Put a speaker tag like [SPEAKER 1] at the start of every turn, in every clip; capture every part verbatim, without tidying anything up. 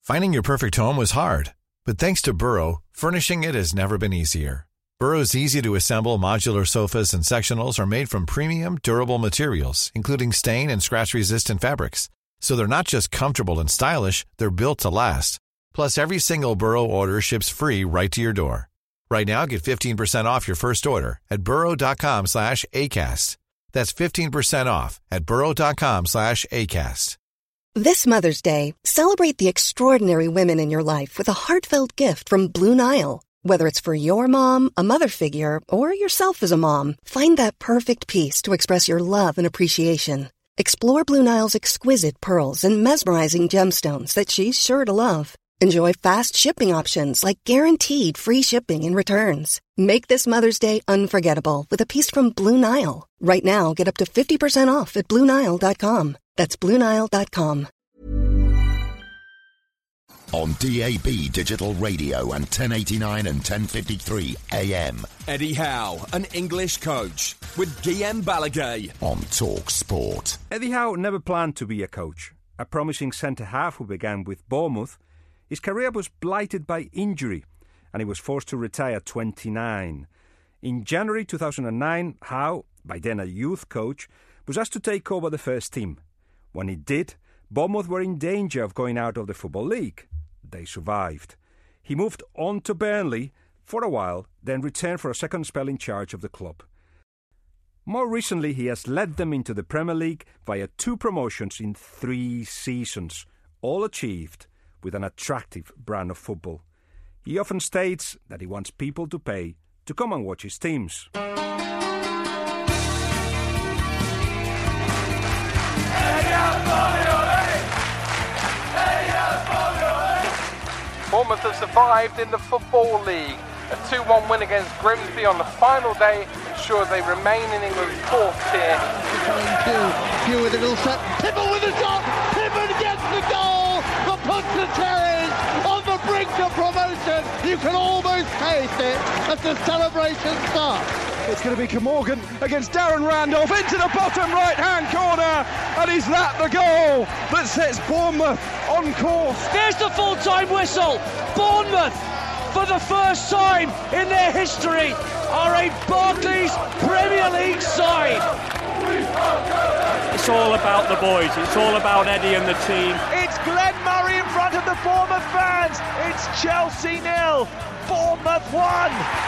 [SPEAKER 1] Finding your perfect home was hard, but thanks to Burrow, furnishing it has never been easier. Burrow's easy-to-assemble modular sofas and sectionals are made from premium, durable materials, including stain and scratch-resistant fabrics. So they're not just comfortable and stylish, they're built to last. Plus, every single Burrow order ships free right to your door. Right now, get fifteen percent off your first order at burrow.com slash ACAST. That's fifteen percent off at burrow.com slash ACAST.
[SPEAKER 2] This Mother's Day, celebrate the extraordinary women in your life with a heartfelt gift from Blue Nile. Whether it's for your mom, a mother figure, or yourself as a mom, find that perfect piece to express your love and appreciation. Explore Blue Nile's exquisite pearls and mesmerizing gemstones that she's sure to love. Enjoy fast shipping options like guaranteed free shipping and returns. Make this Mother's Day unforgettable with a piece from Blue Nile. Right now, get up to fifty percent off at blue nile dot com. That's blue nile dot com.
[SPEAKER 3] On D A B Digital Radio and ten eighty-nine and ten fifty-three A M.
[SPEAKER 4] Eddie Howe, an English coach, with Guillaume Balaguer.
[SPEAKER 3] On Talk Sport.
[SPEAKER 5] Eddie Howe never planned to be a coach. A promising centre-half who began with Bournemouth, his career was blighted by injury, and he was forced to retire at twenty-nine. In January two thousand nine, Howe, by then a youth coach, was asked to take over the first team. When he did, Bournemouth were in danger of going out of the Football League. They survived. He moved on to Burnley for a while, then returned for a second spell in charge of the club. More recently, he has led them into the Premier League via two promotions in three seasons, all achieved with an attractive brand of football. He often states that he wants people to pay to come and watch his teams.
[SPEAKER 6] Bournemouth have survived in the Football League. A two one win against Grimsby on the final day ensures they remain in England's fourth tier.
[SPEAKER 7] Pugh with a little set. Tibble with a shot. Tibble gets the goal that puts the Terriers on the brink of promotion. You can almost taste it as the celebration starts.
[SPEAKER 8] It's going to be Camogan against Darren Randolph into the bottom right-hand corner, and is that the goal that sets Bournemouth on course?
[SPEAKER 9] There's the full-time whistle. Bournemouth, for the first time in their history, are a Barclays Premier League side.
[SPEAKER 10] It's all about the boys. It's all about Eddie and the team.
[SPEAKER 9] It's Glenn Murray in front of the Bournemouth fans. It's Chelsea nil, Bournemouth one.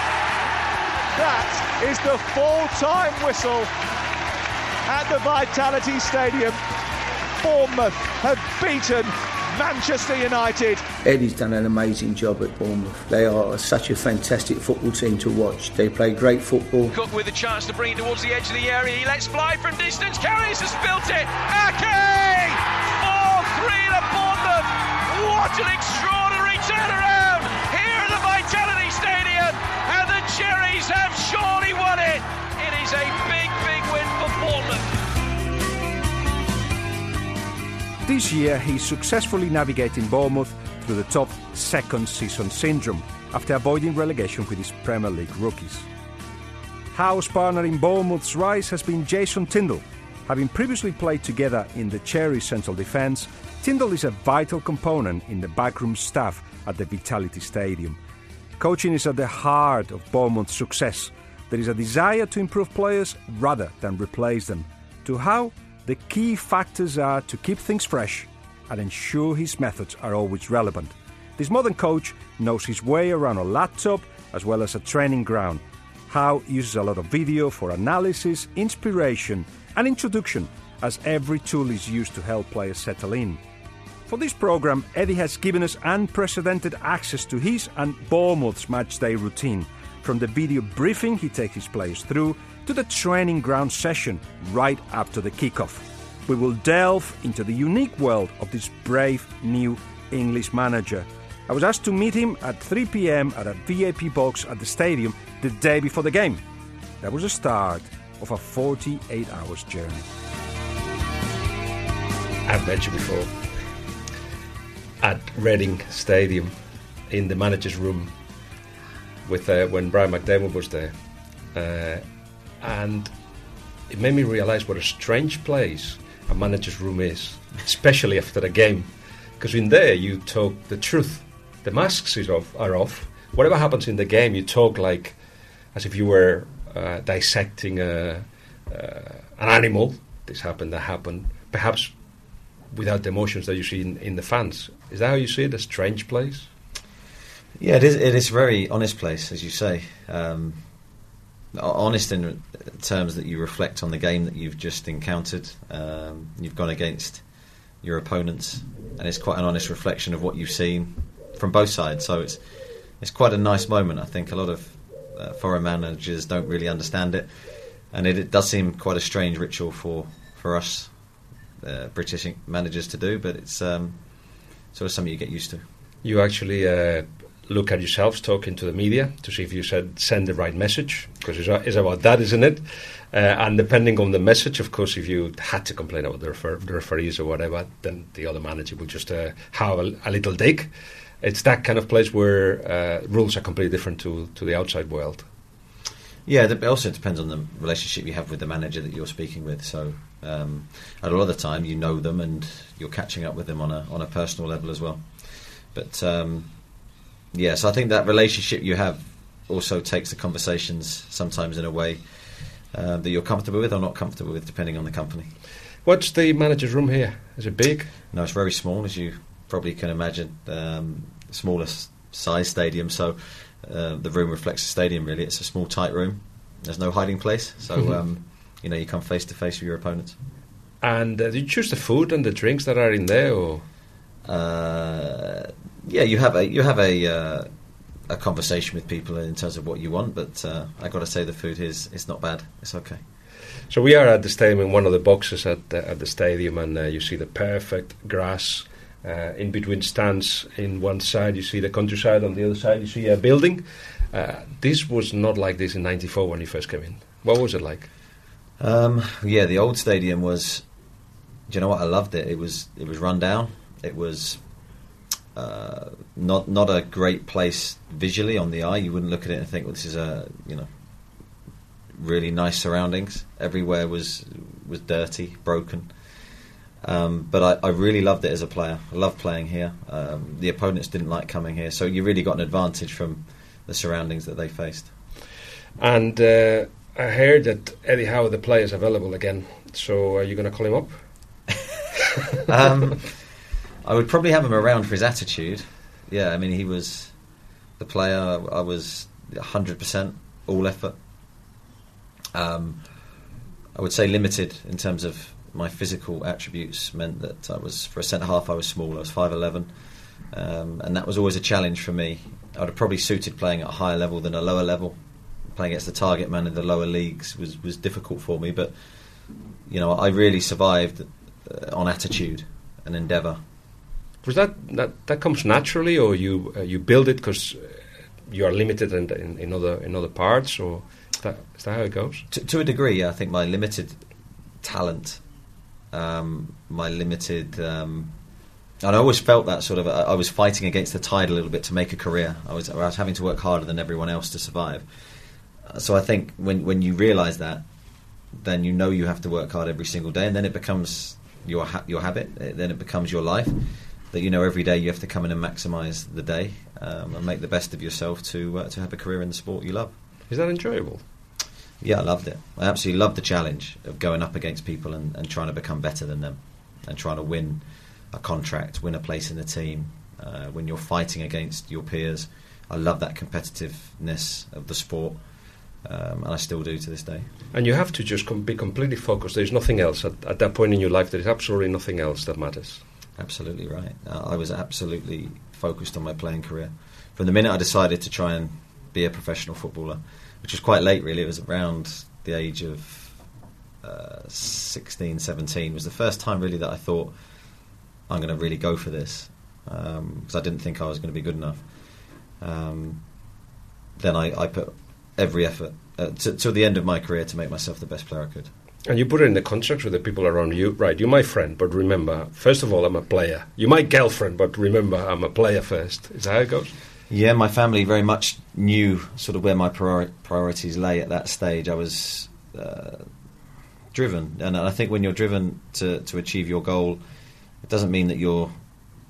[SPEAKER 8] That is the full-time whistle at the Vitality Stadium. Bournemouth have beaten Manchester United.
[SPEAKER 11] Eddie's done an amazing job at Bournemouth. They are such a fantastic football team to watch. They play great football.
[SPEAKER 12] Cook with a chance to bring it towards the edge of the area. He lets fly from distance. Carries has spilt it. Ake! four three to Bournemouth. What an extraordinary turnaround here at the Vitality Stadium. And the Cherries have surely won it. It is a big, big win for Bournemouth.
[SPEAKER 5] This year, he's successfully navigating Bournemouth through the top second season syndrome after avoiding relegation with his Premier League rookies. Howe's partner in Bournemouth's rise has been Jason Tindall. Having previously played together in the Cherries' central defence, Tindall is a vital component in the backroom staff at the Vitality Stadium. Coaching is at the heart of Bournemouth's success. There is a desire to improve players rather than replace them. To Howe, the key factors are to keep things fresh and ensure his methods are always relevant. This modern coach knows his way around a laptop as well as a training ground. Howe uses a lot of video for analysis, inspiration and introduction, as every tool is used to help players settle in. For this programme, Eddie has given us unprecedented access to his and Bournemouth's matchday routine, from the video briefing he takes his players through to the training ground session right after the kickoff. We will delve into the unique world of this brave new English manager. I was asked to meet him at three p.m. at a V I P box at the stadium the day before the game. That was the start of a forty-eight hours journey.
[SPEAKER 13] I've mentioned before, at Reading Stadium, in the manager's room, with uh, when Brian McDermott was there, uh, and it made me realise what a strange place a manager's room is, especially after a game, Because in there you talk the truth. The masks is off, are off. Whatever happens in the game, you talk like as if you were uh, dissecting a, uh, an animal. This happened, that happened. Perhaps without the emotions that you see in, in the fans. Is that how you see it? A strange place?
[SPEAKER 14] Yeah, it is. It is a very honest place, as you say. Um, honest in terms that you reflect on the game that you've just encountered. Um, you've gone against your opponents, and it's quite an honest reflection of what you've seen from both sides. So it's it's quite a nice moment. I think a lot of uh, foreign managers don't really understand it, and it, it does seem quite a strange ritual for for us uh, British managers to do. But it's um, sort of something you get used to.
[SPEAKER 13] You actually uh, look at yourselves talking to the media to see if you said send the right message, because it's, it's about that, isn't it? Uh, and depending on the message, of course, if you had to complain about the, refer- the referees or whatever, then the other manager will just uh, have a, a little dig. It's that kind of place where uh, rules are completely different to, to the outside world.
[SPEAKER 14] Yeah, it also depends on the relationship you have with the manager that you're speaking with. So um, a lot of the time you know them and you're catching up with them on a on a personal level as well. But um, yeah, so I think that relationship you have also takes the conversations sometimes in a way uh, that you're comfortable with or not comfortable with, depending on the company.
[SPEAKER 13] What's the manager's room here? Is it big?
[SPEAKER 14] No, it's very small, as you probably can imagine. Um, smallest size stadium, so uh, the room reflects the stadium, really. It's a small, tight room. There's no hiding place, so mm-hmm. um, you know, you come face to face with your opponents.
[SPEAKER 13] And uh, do you choose the food and the drinks that are in there, or...?
[SPEAKER 14] Uh, yeah, you have a you have a uh, a conversation with people in terms of what you want, but uh, I got to say the food is it's not bad. It's okay.
[SPEAKER 13] So we are at the stadium in one of the boxes at the, at the stadium, and uh, you see the perfect grass uh, in between stands. In one side, you see the countryside. On the other side, you see a building. Uh, this was not like this in ninety-four when you first came in. What was it like?
[SPEAKER 14] Um, yeah, the old stadium was. Do you know what? I loved it. It was it was run down. It was uh, not not a great place visually on the eye. You wouldn't look at it and think, well, this is a you know really nice surroundings. Everywhere was was dirty, broken. Um, but I, I really loved it as a player. I loved playing here. Um, the opponents didn't like coming here, so you really got an advantage from the surroundings that they faced.
[SPEAKER 13] And uh, I heard that Eddie Howe, the player, is available again. So are you going to call him up?
[SPEAKER 14] um, I would probably have him around for his attitude. Yeah, I mean, he was the player. I was one hundred percent all effort. Um, I would say limited in terms of my physical attributes meant that I was, for a centre-half, I was small. I was five eleven, um, and that was always a challenge for me. I would have probably suited playing at a higher level than a lower level. Playing against the target man in the lower leagues was, was difficult for me, but you know, I really survived uh, on attitude and endeavour.
[SPEAKER 13] Was that, that that comes naturally, or you uh, you build it because you are limited in, in, in other in other parts, or is that, is that how it goes?
[SPEAKER 14] To, to a degree, yeah, I think my limited talent, um, my limited, um, and I always felt that sort of. I, I was fighting against the tide a little bit to make a career. I was I was having to work harder than everyone else to survive. Uh, so I think when when you realise that, then you know you have to work hard every single day, and then it becomes your ha- your habit. It, then it becomes your life. That you know every day you have to come in and maximise the day um, and make the best of yourself to uh, to have a career in the sport you love.
[SPEAKER 13] Is that enjoyable?
[SPEAKER 14] Yeah, I loved it. I absolutely loved the challenge of going up against people and, and trying to become better than them, and trying to win a contract, win a place in the team. Uh, when you're fighting against your peers, I love that competitiveness of the sport, um, and I still do to this day.
[SPEAKER 13] And you have to just com- be completely focused. There's nothing else at, at that point in your life. There is absolutely nothing else that matters.
[SPEAKER 14] Absolutely right. Uh, I was absolutely focused on my playing career. From the minute I decided to try and be a professional footballer, which was quite late really, it was around the age of uh, sixteen, seventeen, was the first time really that I thought, I'm going to really go for this, because um, I didn't think I was going to be good enough. Um, then I, I put every effort uh, to, to the end of my career to make myself the best player I could.
[SPEAKER 13] And you put it in the contract with the people around you. Right, you're my friend, but remember, first of all, I'm a player. You're my girlfriend, but remember, I'm a player first. Is that how it goes?
[SPEAKER 14] Yeah, my family very much knew sort of where my priori- priorities lay at that stage. I was uh, driven. And I think when you're driven to, to achieve your goal, it doesn't mean that you're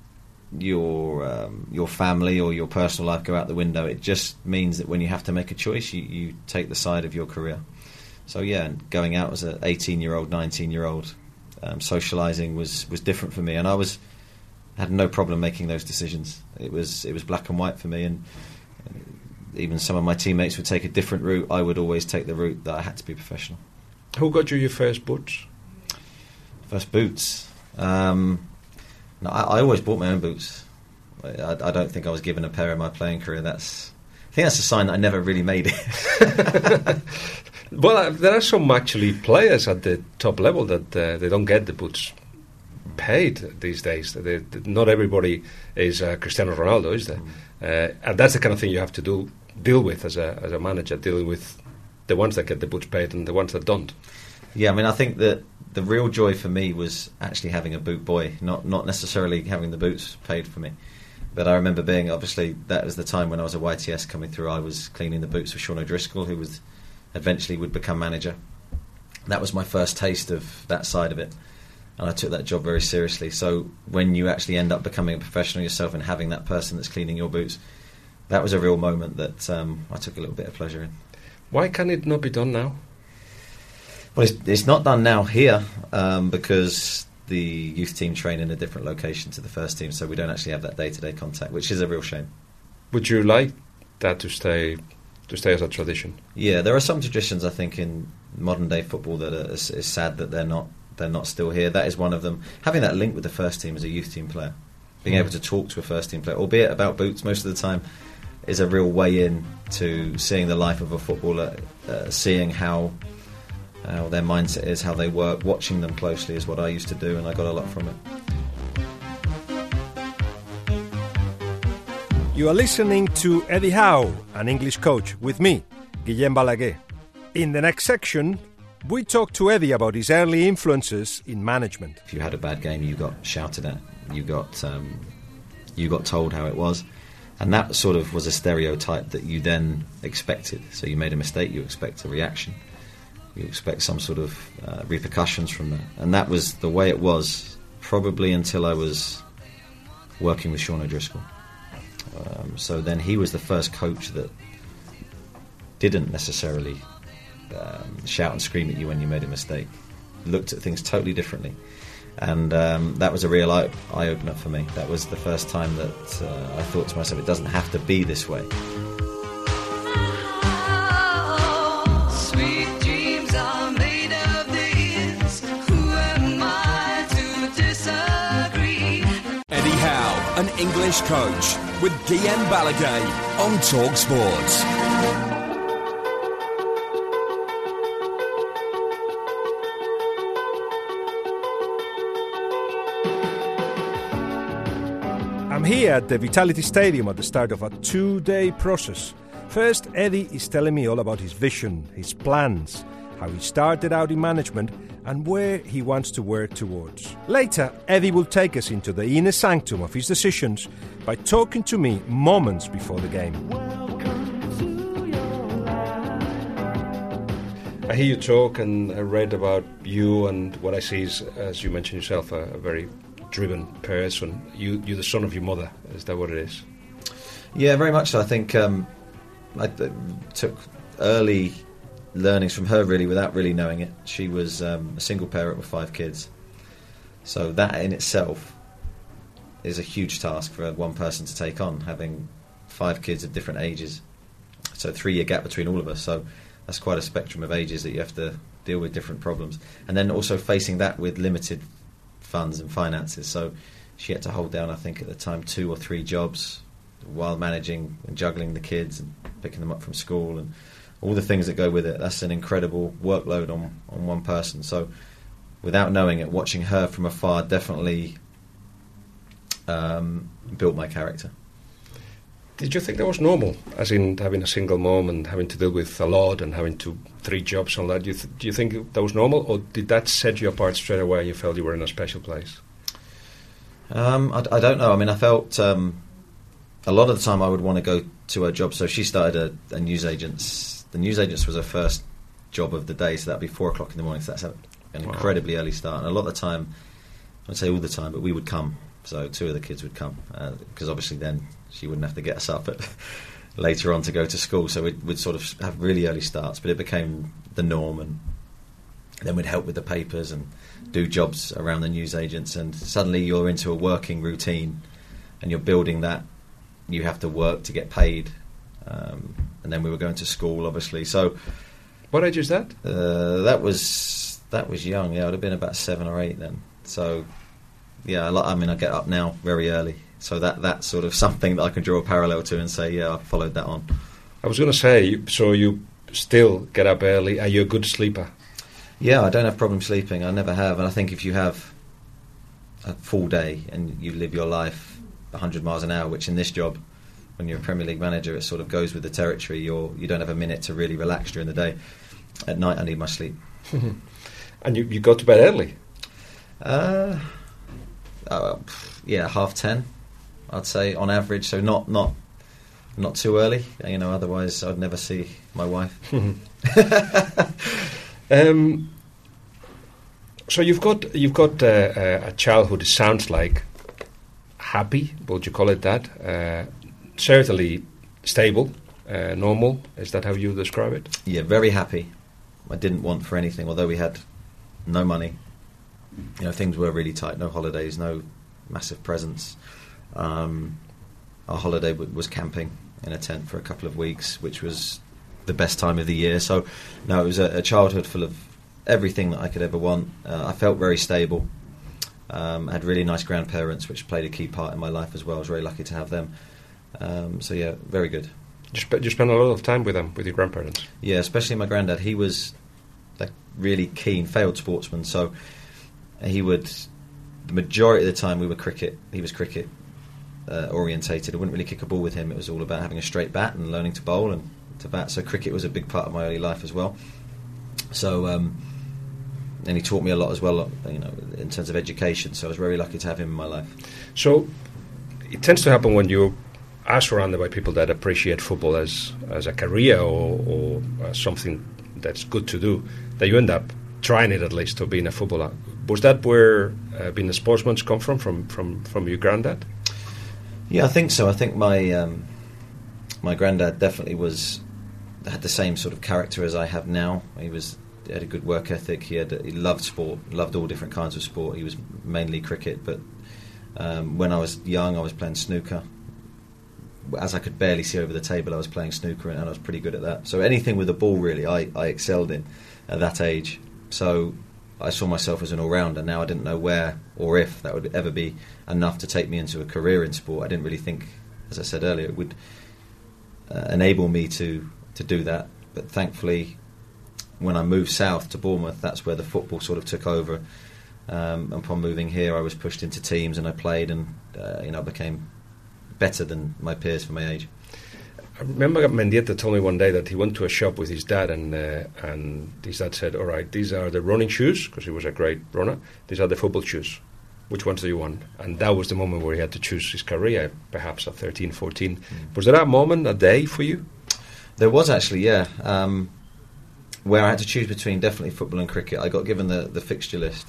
[SPEAKER 14] your um, your family or your personal life go out the window. It just means that when you have to make a choice, you, you take the side of your career. So yeah, going out as an eighteen-year-old, nineteen-year-old, um, socialising was, was different for me, and I was had no problem making those decisions. It was it was black and white for me, and even some of my teammates would take a different route. I would always take the route that I had to be professional.
[SPEAKER 13] Who got you your first boots?
[SPEAKER 14] First boots. Um, no, I, I always bought my own boots. I, I don't think I was given a pair in my playing career. That's I think that's a sign that I never really made it.
[SPEAKER 13] Well, uh, there are some actually players at the top level that uh, they don't get the boots paid these days. They, they, not everybody is uh, Cristiano Ronaldo, is there? Mm. Uh, and that's the kind of thing you have to do deal with as a as a manager, dealing with the ones that get the boots paid and the ones that don't.
[SPEAKER 14] Yeah, I mean, I think that the real joy for me was actually having a boot boy, not not necessarily having the boots paid for me. But I remember being, obviously, that was the time when I was a Y T S coming through. I was cleaning the boots for Sean O'Driscoll, who was eventually would become manager. That was my first taste of that side of it, and I took that job very seriously. So when you actually end up becoming a professional yourself and having that person that's cleaning your boots, that was a real moment that um, I took a little bit of pleasure in.
[SPEAKER 13] Why can it not be done now?
[SPEAKER 14] Well, it's, it's not done now here um, because the youth team train in a different location to the first team, so we don't actually have that day-to-day contact, which is a real shame.
[SPEAKER 13] Would you like that to stay to stay as a tradition?
[SPEAKER 14] Yeah, there are some traditions, I think, in modern-day football that are, is, is sad that they're not they're not still here. That is one of them. Having that link with the first team as a youth team player, being mm. able to talk to a first team player, albeit about boots most of the time, is a real way in to seeing the life of a footballer, uh, seeing how how their mindset is, how they work. Watching them closely is what I used to do, and I got a lot from it.
[SPEAKER 5] You are listening to Eddie Howe, an English coach, with me, Guillem Balaguer. In the next section, we talk to Eddie about his early influences in management.
[SPEAKER 14] If you had a bad game, you got shouted at, you got um, you got told how it was, and that sort of was a stereotype that you then expected. So you made a mistake, you expect a reaction, you expect some sort of uh, repercussions from that, and that was the way it was probably until I was working with Sean O'Driscoll. Um, so then he was the first coach that didn't necessarily um, shout and scream at you when you made a mistake. Looked at things totally differently, and um, that was a real eye, eye opener for me. That was the first time that uh, I thought to myself, it doesn't have to be this way.
[SPEAKER 4] An English coach with Guillem Balaguer on Talk Sports.
[SPEAKER 5] I'm here at the Vitality Stadium at the start of a two-day process. First, Eddie is telling me all about his vision, his plans, how he started out in management, and where he wants to work towards. Later, Eddie will take us into the inner sanctum of his decisions by talking to me moments before the game.
[SPEAKER 13] I hear you talk, and I read about you, and what I see is, as you mentioned yourself, a, a very driven person. You, you're the son of your mother. Is that what it is?
[SPEAKER 14] Yeah, very much so. I think um, I uh, took early learnings from her, really, without really knowing it. She was um, a single parent with five kids, so that in itself is a huge task for one person to take on, having five kids of different ages, so three year gap between all of us. So that's quite a spectrum of ages that you have to deal with different problems, and then also facing that with limited funds and finances. So she had to hold down, I think at the time, two or three jobs while managing and juggling the kids and picking them up from school and all the things that go with it. That's an incredible workload on, on one person. So without knowing it, watching her from afar definitely um, built my character.
[SPEAKER 13] Did you think that was normal, as in having a single mom and having to deal with a lot and having to three jobs and all that? Do you, th- do you think that was normal, or did that set you apart straight away and you felt you were in a special place?
[SPEAKER 14] Um, I, I don't know. I mean, I felt um, a lot of the time I would want to go to her job. So she started a, a newsagent's. The newsagents was her first job of the day, so that'd be four o'clock in the morning. So that's an wow. incredibly early start. And a lot of the time, I'd say all the time, but we would come So two of the kids would come because uh, obviously then she wouldn't have to get us up at later on to go to school. So we'd, we'd sort of have really early starts, but it became the norm, and then we'd help with the papers and do jobs around the newsagents, and suddenly you're into a working routine and you're building that. You have to work to get paid, um, and then we were going to school, obviously. So,
[SPEAKER 13] what age is that?
[SPEAKER 14] Uh, that was that was young. Yeah, I'd have been about seven or eight then. So, yeah, I mean, I get up now very early, so that that's sort of something that I can draw a parallel to and say, yeah, I followed that on.
[SPEAKER 13] I was going to say, so you still get up early. Are you a good sleeper?
[SPEAKER 14] Yeah, I don't have problem sleeping. I never have, and I think if you have a full day and you live your life one hundred miles an hour, which in this job, when you're a Premier League manager, it sort of goes with the territory. You're you don't have a minute to really relax during the day. At night, I need my sleep.
[SPEAKER 13] And you you go to bed early?
[SPEAKER 14] Uh, uh, yeah, half ten, I'd say on average. So not not not too early, you know. Otherwise, I'd never see my wife.
[SPEAKER 13] um. So you've got you've got uh, a childhood. It sounds like happy. Would you call it that? Uh, certainly stable, uh, normal. Is that how you describe it?
[SPEAKER 14] Yeah, very happy. I didn't want for anything, although we had no money. You know, things were really tight. No holidays, no massive presents. Um, our holiday w- was camping in a tent for a couple of weeks, which was the best time of the year. So, no, it was a, a childhood full of everything that I could ever want. Uh, I felt very stable. Um, I had really nice grandparents, which played a key part in my life as well. I was very lucky to have them. Um, so, yeah, very good.
[SPEAKER 13] You, sp- you spent a lot of time with them, with your grandparents?
[SPEAKER 14] Yeah, especially my granddad. He was like really keen, failed sportsman, so he would, the majority of the time we were cricket, he was cricket uh, orientated. I wouldn't really kick a ball with him. It was all about having a straight bat and learning to bowl and to bat. So cricket was a big part of my early life as well. So, um, and he taught me a lot as well, you know, in terms of education. So I was very lucky to have him in my life.
[SPEAKER 13] So it tends to happen when you are surrounded by people that appreciate football as as a career or, or uh, something that's good to do, that you end up trying it at least, or being a footballer. Was that where uh, being a sportsman's come from, from, from, from your granddad?
[SPEAKER 14] Yeah, I think so. I think my um, my granddad definitely was had the same sort of character as I have now. He was he had a good work ethic. He had he loved sport, loved all different kinds of sport. He was mainly cricket, but um, when I was young, I was playing snooker. As I could barely see over the table, I was playing snooker, and I was pretty good at that. So anything with a ball, really, I, I excelled in at that age. So I saw myself as an all-rounder. Now I didn't know where or if that would ever be enough to take me into a career in sport. I didn't really think, as I said earlier, it would uh, enable me to, to do that. But thankfully, when I moved south to Bournemouth, that's where the football sort of took over. Um, upon moving here, I was pushed into teams and I played, and uh, you know, became better than my peers for my age.
[SPEAKER 13] I remember Mendieta told me one day that he went to a shop with his dad, and uh, and his dad said, all right, these are the running shoes, because he was a great runner. These are the football shoes. Which ones do you want? And that was the moment where he had to choose his career, perhaps at thirteen, fourteen. Mm. Was there a moment, a day for you?
[SPEAKER 14] There was actually, yeah. Um, where I had to choose between definitely football and cricket. I got given the, the fixture list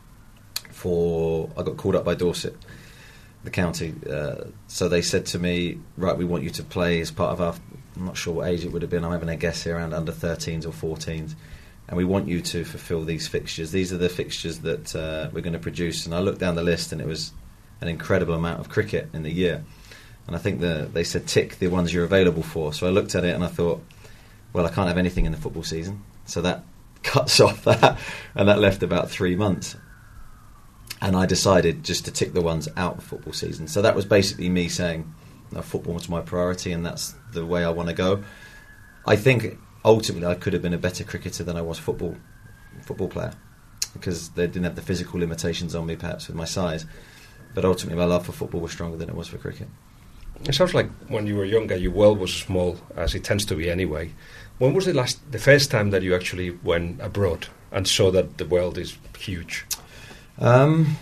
[SPEAKER 14] for... I got called up by Dorset, the county, uh, so they said to me, right, we want you to play as part of our, I'm not sure what age it would have been, I'm having a guess here, around under thirteens or fourteens, and we want you to fulfil these fixtures. These are the fixtures that uh, we're going to produce. And I looked down the list, and it was an incredible amount of cricket in the year, and I think the, they said tick the ones you're available for. So I looked at it and I thought, well, I can't have anything in the football season, so that cuts off that, and that left about three months. And I decided just to tick the ones out of football season. So that was basically me saying, no, football was my priority, and that's the way I want to go. I think ultimately I could have been a better cricketer than I was football football player, because they didn't have the physical limitations on me, perhaps, with my size. But ultimately my love for football was stronger than it was for cricket.
[SPEAKER 13] It sounds like when you were younger, your world was small, as it tends to be anyway. When was the last, the first time that you actually went abroad and saw that the world is huge?
[SPEAKER 14] Um,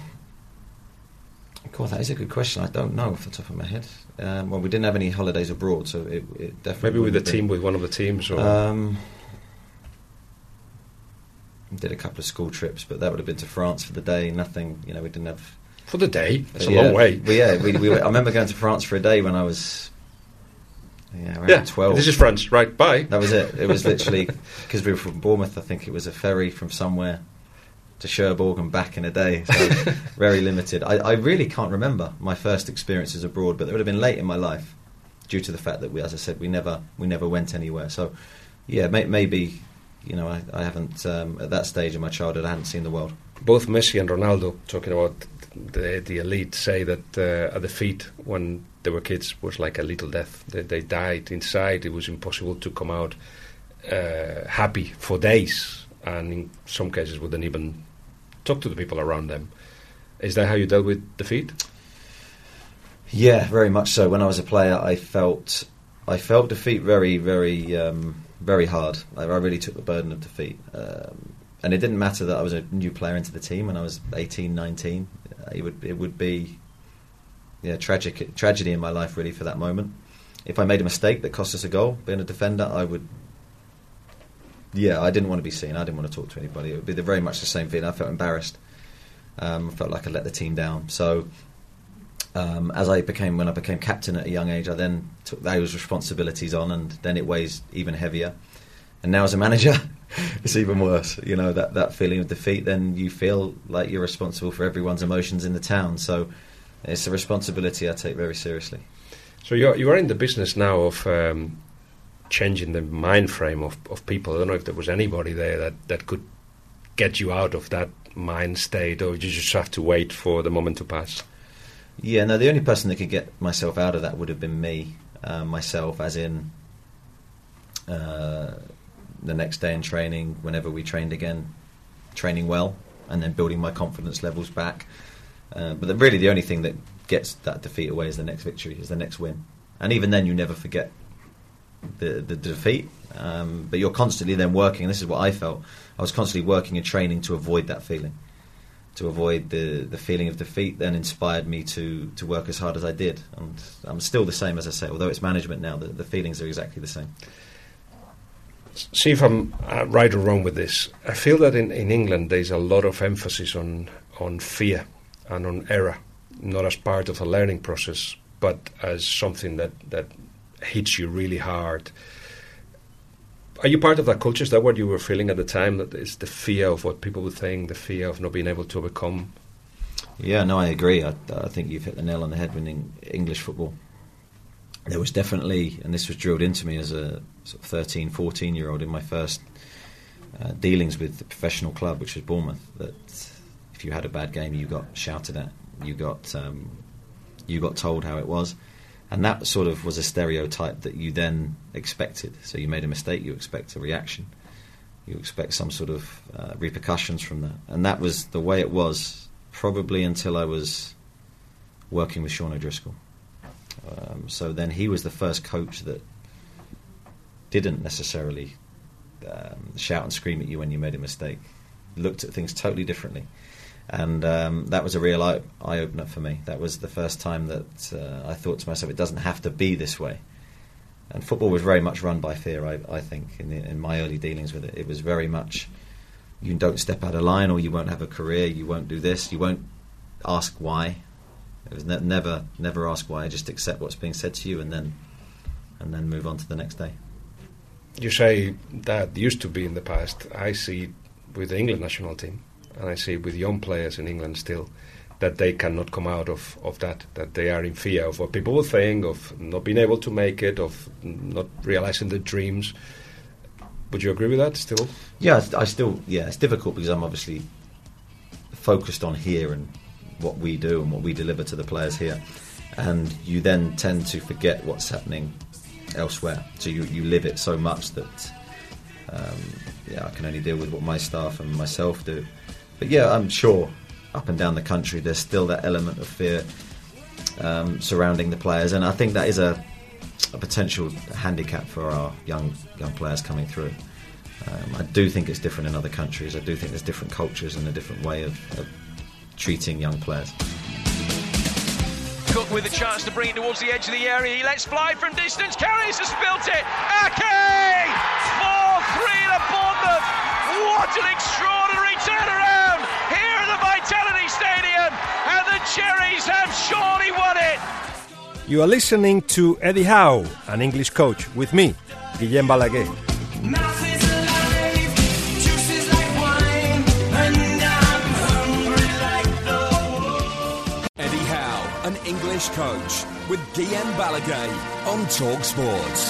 [SPEAKER 14] God, that is a good question. I don't know off the top of my head. Um, well, we didn't have any holidays abroad, so it, it definitely...
[SPEAKER 13] Maybe with the team, with one of the teams? Or
[SPEAKER 14] um, did a couple of school trips, but that would have been to France for the day. Nothing, you know, we didn't have
[SPEAKER 13] For the day, it's a
[SPEAKER 14] yeah.
[SPEAKER 13] long way.
[SPEAKER 14] But yeah, we, we were, I remember going to France for a day when I was yeah, around
[SPEAKER 13] yeah,
[SPEAKER 14] twelve.
[SPEAKER 13] This is France, right? Bye.
[SPEAKER 14] That was it. It was literally, because we were from Bournemouth, I think it was a ferry from somewhere to Cherbourg and back in a day. So very limited. I, I really can't remember my first experiences abroad, but they would have been late in my life due to the fact that we, as I said, we never we never went anywhere. So yeah, may, maybe you know I, I haven't um, at that stage of my childhood I hadn't seen the world.
[SPEAKER 13] Both Messi and Ronaldo, talking about the the elite, say that uh, a defeat when they were kids was like a little death. They, they died inside. It was impossible to come out uh, happy for days, and in some cases wouldn't even talk to the people around them. Is that how you dealt with defeat?
[SPEAKER 14] Yeah, very much so. When I was a player, I felt I felt defeat very, very, um, very hard. I, I really took the burden of defeat. Um, And it didn't matter that I was a new player into the team when I was eighteen, nineteen. Uh, it would it would be yeah, tragic tragedy in my life really for that moment. If I made a mistake that cost us a goal, being a defender, I would. Yeah, I didn't want to be seen. I didn't want to talk to anybody. It would be the, very much the same feeling. I felt embarrassed. Um, I felt like I let the team down. So, um, as I became when I became captain at a young age, I then took those responsibilities on, and then it weighs even heavier. And now as a manager, it's even worse. You know, that, that feeling of defeat, then you feel like you're responsible for everyone's emotions in the town. So it's a responsibility I take very seriously.
[SPEAKER 13] So you're, you are in the business now of um, changing the mind frame of, of people. I don't know if there was anybody there that, that could get you out of that mind state, or you just have to wait for the moment to pass?
[SPEAKER 14] Yeah, no, the only person that could get myself out of that would have been me, uh, myself, as in... Uh, the next day in training, whenever we trained again, training well, and then building my confidence levels back. Uh, but the, really the only thing that gets that defeat away is the next victory, is the next win. And even then you never forget the, the defeat, um, but you're constantly then working, and this is what I felt, I was constantly working and training to avoid that feeling, to avoid the, the feeling of defeat, then inspired me to, to work as hard as I did. And I'm still the same, as I say, although it's management now, the, the feelings are exactly the same.
[SPEAKER 13] See if I'm uh, right or wrong with this. I feel that in, in England there's a lot of emphasis on, on fear and on error, not as part of a learning process, but as something that, that hits you really hard. Are you part of that culture? Is that what you were feeling at the time, that it's the fear of what people would think, the fear of not being able to overcome?
[SPEAKER 14] Yeah, no, I agree. I, I think you've hit the nail on the head with English football. There was definitely, and this was drilled into me as a sort of thirteen, fourteen-year-old in my first uh, dealings with the professional club, which was Bournemouth, that if you had a bad game, you got shouted at, you got um, you got told how it was, and that sort of was a stereotype that you then expected. So you made a mistake, you expect a reaction, you expect some sort of uh, repercussions from that, and that was the way it was probably until I was working with Sean O'Driscoll. Um, so then he was the first coach that didn't necessarily um, shout and scream at you when you made a mistake, looked at things totally differently, and um, that was a real eye, eye opener for me. That was the first time that uh, I thought to myself, it doesn't have to be this way. And football was very much run by fear, I, I think, in, the, in my early dealings with it. It was very much, you don't step out of line, or you won't have a career, you won't do this, you won't ask why. It was ne- never, never ask why. Just accept what's being said to you, and then, and then move on to the next day.
[SPEAKER 13] You say that used to be in the past. I see with the England national team, and I see with young players in England still, that they cannot come out of, of that. That they are in fear of what people will think, of not being able to make it, of not realizing their dreams. Would you agree with that still?
[SPEAKER 14] Yeah, I still. Yeah, it's difficult because I'm obviously focused on here and what we do and what we deliver to the players here, and you then tend to forget what's happening elsewhere, so you, you live it so much that um, yeah, I can only deal with what my staff and myself do. But yeah, I'm sure up and down the country there's still that element of fear um, surrounding the players, and I think that is a, a potential handicap for our young young players coming through. um, I do think it's different in other countries. I do think there's different cultures and a different way of, of treating young players.
[SPEAKER 12] Cook with a chance to bring it towards the edge of the area. He lets fly from distance. Carries has spilt it. Ake! four three to Bournemouth. What an extraordinary turnaround. Here are the Vitality Stadium, and the Cherries have surely won it.
[SPEAKER 5] You are listening to Eddie Howe, an English coach, with me, Guillem Balaguer.
[SPEAKER 4] Eddie Howe, an English coach, with Guillem Balaguer on Talk Sports.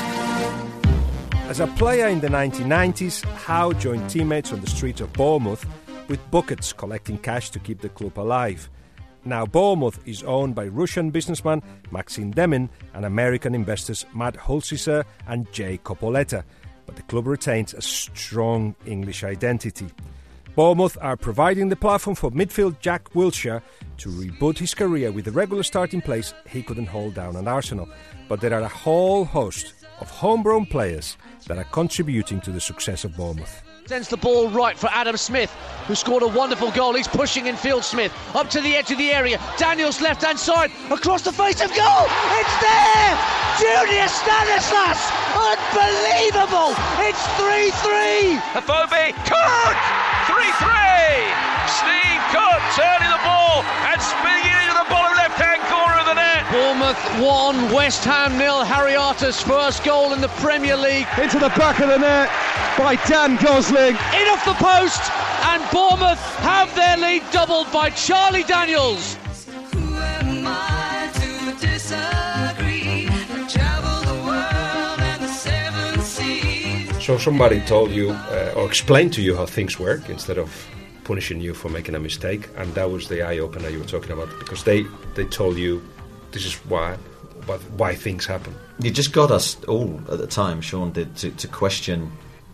[SPEAKER 5] As a player in the nineteen nineties, Howe joined teammates on the streets of Bournemouth with buckets collecting cash to keep the club alive. Now Bournemouth is owned by Russian businessman Maxim Demin and American investors Matt Holzhauser and Jay Copoletta, but the club retains a strong English identity. Bournemouth are providing the platform for midfield Jack Wilshere to reboot his career with the regular starting place he couldn't hold down at Arsenal. But there are a whole host of homegrown players that are contributing to the success of Bournemouth.
[SPEAKER 9] Sends the ball right for Adam Smith, who scored a wonderful goal. He's pushing in field. Smith up to the edge of the area. Daniels left hand side across the face of goal. It's there! Junior Stanislas! Unbelievable! It's three three!
[SPEAKER 12] Afobe, Cook! three three! Steve Cook turning the ball and spinning it into the bottom left hand corner of the net.
[SPEAKER 9] Bournemouth one, West Ham nil. Harry Arter's first goal in the Premier League.
[SPEAKER 8] Into the back of the net by Dan Gosling.
[SPEAKER 9] In off the post, and Bournemouth have their lead doubled by Charlie Daniels.
[SPEAKER 15] Who am I to disagree? Travel the world and the seven seas.
[SPEAKER 13] So somebody told you uh, or explained to you how things work instead of punishing you for making a mistake, and that was the eye-opener you were talking about, because they, they told you this is why why things happen.
[SPEAKER 14] You just got us all at the time, Sean did, to, to question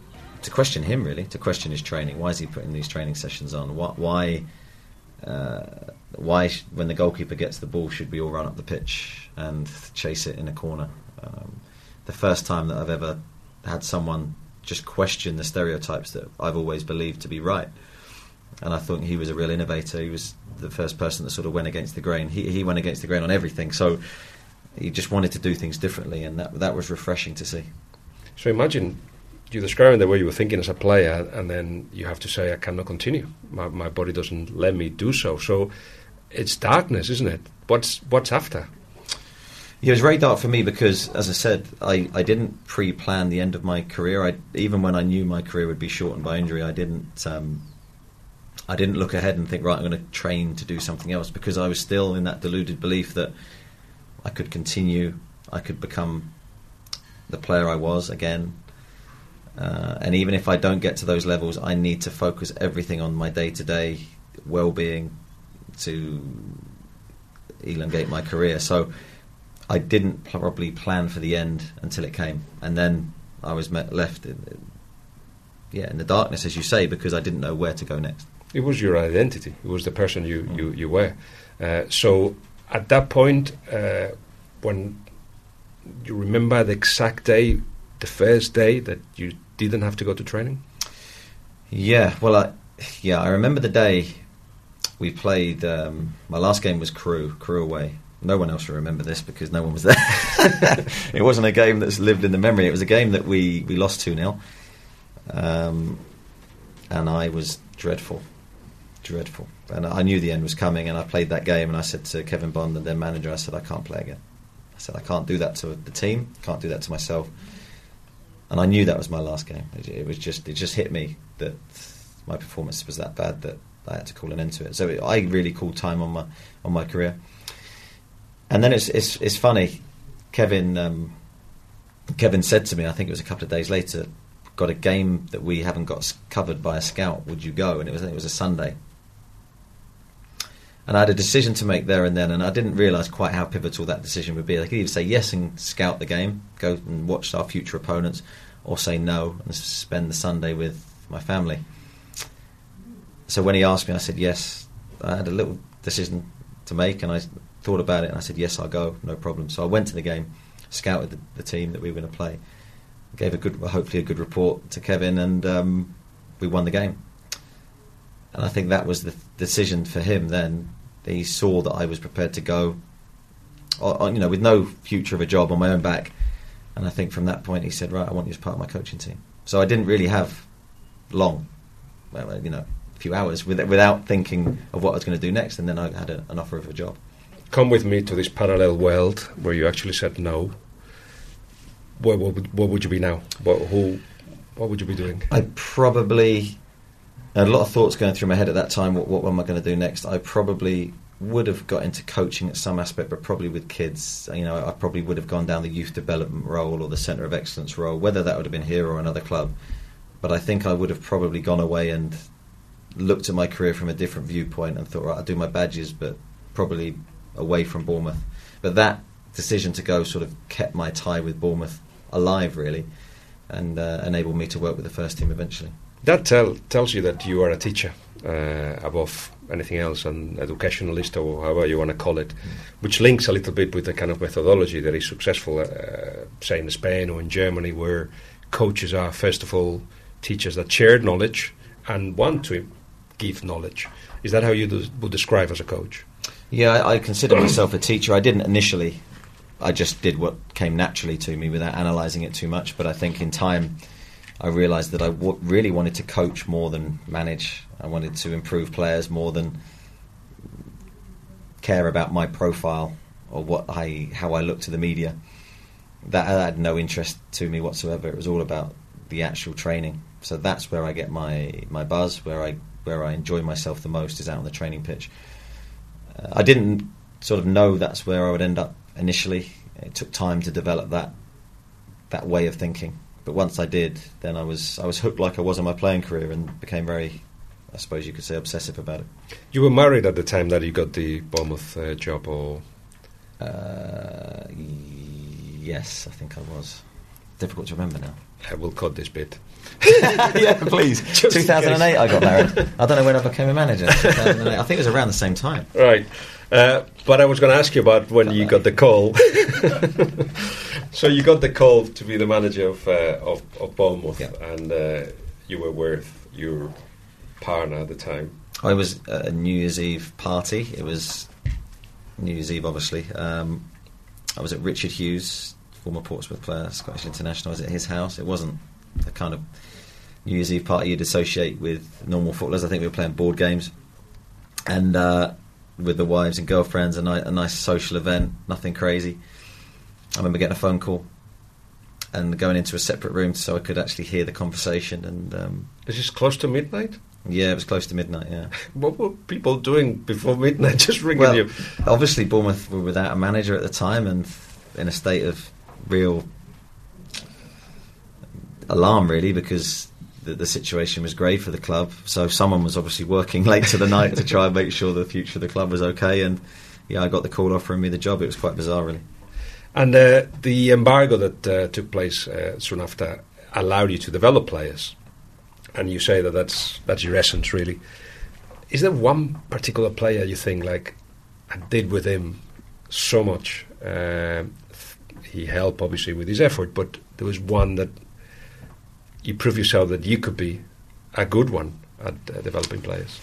[SPEAKER 14] to question him, really, to question his training. Why is he putting these training sessions on? Why, uh, why when the goalkeeper gets the ball, should we all run up the pitch and chase it in a corner? Um, the first time that I've ever had someone just question the stereotypes that I've always believed to be right. And I thought he was a real innovator. He was the first person that sort of went against the grain. He he went against the grain on everything. So he just wanted to do things differently, and that that was refreshing to see.
[SPEAKER 13] So imagine you describing the way you were thinking as a player, and then you have to say, I cannot continue. My my body doesn't let me do so. So it's darkness, isn't it? What's what's after?
[SPEAKER 14] Yeah, it was very dark for me because, as I said, I, I didn't pre-plan the end of my career. I, even when I knew my career would be shortened by injury, I didn't... Um, I didn't look ahead and think, right, I'm going to train to do something else, because I was still in that deluded belief that I could continue, I could become the player I was again. Uh, and even if I don't get to those levels, I need to focus everything on my day-to-day well-being to elongate my career. So I didn't probably plan for the end until it came. And then I was met, left in, yeah, in the darkness, as you say, because I didn't know where to go next.
[SPEAKER 13] It was your identity. It was the person you, mm. you, you were. Uh, so at that point, uh, when you remember the exact day, the first day that you didn't have to go to training?
[SPEAKER 14] Yeah, well, I, yeah, I remember the day we played. Um, my last game was Crewe, Crewe away. No one else will remember this because no one was there. It wasn't a game that's lived in the memory. It was a game that we, we lost two nil. Um, and I was dreadful. Dreadful. And I knew the end was coming, and I played that game, and I said to Kevin Bond, and their manager, I said, I can't play again. I said, I can't do that to the team, can't do that to myself. And I knew that was my last game. It, it was just, it just hit me that my performance was that bad that I had to call an end to it. So it, I really called time on my on my career. And then it's it's, it's funny. Kevin um, Kevin said to me, I think it was a couple of days later, got a game that we haven't got covered by a scout. Would you go? And it was it was a Sunday. And I had a decision to make there and then, and I didn't realise quite how pivotal that decision would be. I could either say yes and scout the game, go and watch our future opponents, or say no and spend the Sunday with my family. So when he asked me, I said yes. I had a little decision to make, and I thought about it, and I said yes, I'll go, no problem. So I went to the game, scouted the, the team that we were going to play, gave a good, hopefully a good report to Kevin, and um, we won the game. And I think that was the decision for him then. He saw that I was prepared to go, or, you know, with no future of a job on my own back. And I think from that point he said, right, I want you as part of my coaching team. So I didn't really have long, well, you know, few hours with, without thinking of what I was going to do next, and then I had a, an offer of a job.
[SPEAKER 13] Come with me to this parallel world where you actually said no. Where, what, would, what would you be now? What, who, what would you be doing?
[SPEAKER 14] I probably had a lot of thoughts going through my head at that time. What, what am I going to do next? I probably would have got into coaching at some aspect, but probably with kids. You know, I probably would have gone down the youth development role or the centre of excellence role, whether that would have been here or another club. But I think I would have probably gone away and looked at my career from a different viewpoint and thought, right, I'll do my badges, but probably away from Bournemouth. But that decision to go sort of kept my tie with Bournemouth alive, really, and uh, enabled me to work with the first team eventually.
[SPEAKER 13] That tell, tells you that you are a teacher uh, above anything else, an educationalist or however you want to call it, mm. which links a little bit with the kind of methodology that is successful, uh, say in Spain or in Germany, where coaches are first of all teachers that share knowledge and want to give knowledge. Is that how you do, would describe as a coach?
[SPEAKER 14] Yeah, I, I consider myself a teacher. I didn't initially. I just did what came naturally to me without analysing it too much. But I think in time, I realised that I w- really wanted to coach more than manage. I wanted to improve players more than care about my profile or what I how I look to the media. That had no interest to me whatsoever. It was all about the actual training. So that's where I get my, my buzz, where I where I enjoy myself the most, is out on the training pitch. Uh, I didn't sort of know that's where I would end up initially. It took time to develop that that way of thinking. But once I did, then I was I was hooked like I was in my playing career and became very, I suppose you could say, obsessive about it.
[SPEAKER 13] You were married at the time that you got the Bournemouth uh, job, or?
[SPEAKER 14] Uh, yes, I think I was. Difficult to remember now.
[SPEAKER 13] I will cut this bit.
[SPEAKER 14] Yeah, please. two thousand eight I got married. I don't know when I became a manager. two thousand eight I think it was around the same time.
[SPEAKER 13] Right. Uh, but I was going to ask you about when got you that. got the call. So you got the call to be the manager of uh, of, of Bournemouth, yeah. and uh, you were with your partner at the time.
[SPEAKER 14] I was at a New Year's Eve party. It was New Year's Eve, obviously. Um, I was at Richard Hughes, former Portsmouth player, Scottish international. I was at his house. It wasn't the kind of New Year's Eve party you'd associate with normal footballers. I think we were playing board games, and uh, with the wives and girlfriends, a, ni- a nice social event, nothing crazy. I remember getting a phone call and going into a separate room so I could actually hear the conversation. And um,
[SPEAKER 13] is this close to midnight?
[SPEAKER 14] Yeah, it was close to midnight, yeah.
[SPEAKER 13] What were people doing before midnight, just ringing
[SPEAKER 14] well,
[SPEAKER 13] you?
[SPEAKER 14] Obviously Bournemouth were without a manager at the time and in a state of real alarm, really, because the, the situation was grave for the club. So someone was obviously working late to the night to try and make sure the future of the club was okay. And yeah, I got the call offering me the job. It was quite bizarre, really.
[SPEAKER 13] And uh, the embargo that uh, took place uh, soon after allowed you to develop players, and you say that that's that's your essence, really. Is there one particular player you think, like, I did with him so much? Uh, he helped, obviously, with his effort, but there was one that you proved yourself that you could be a good one at uh, developing players.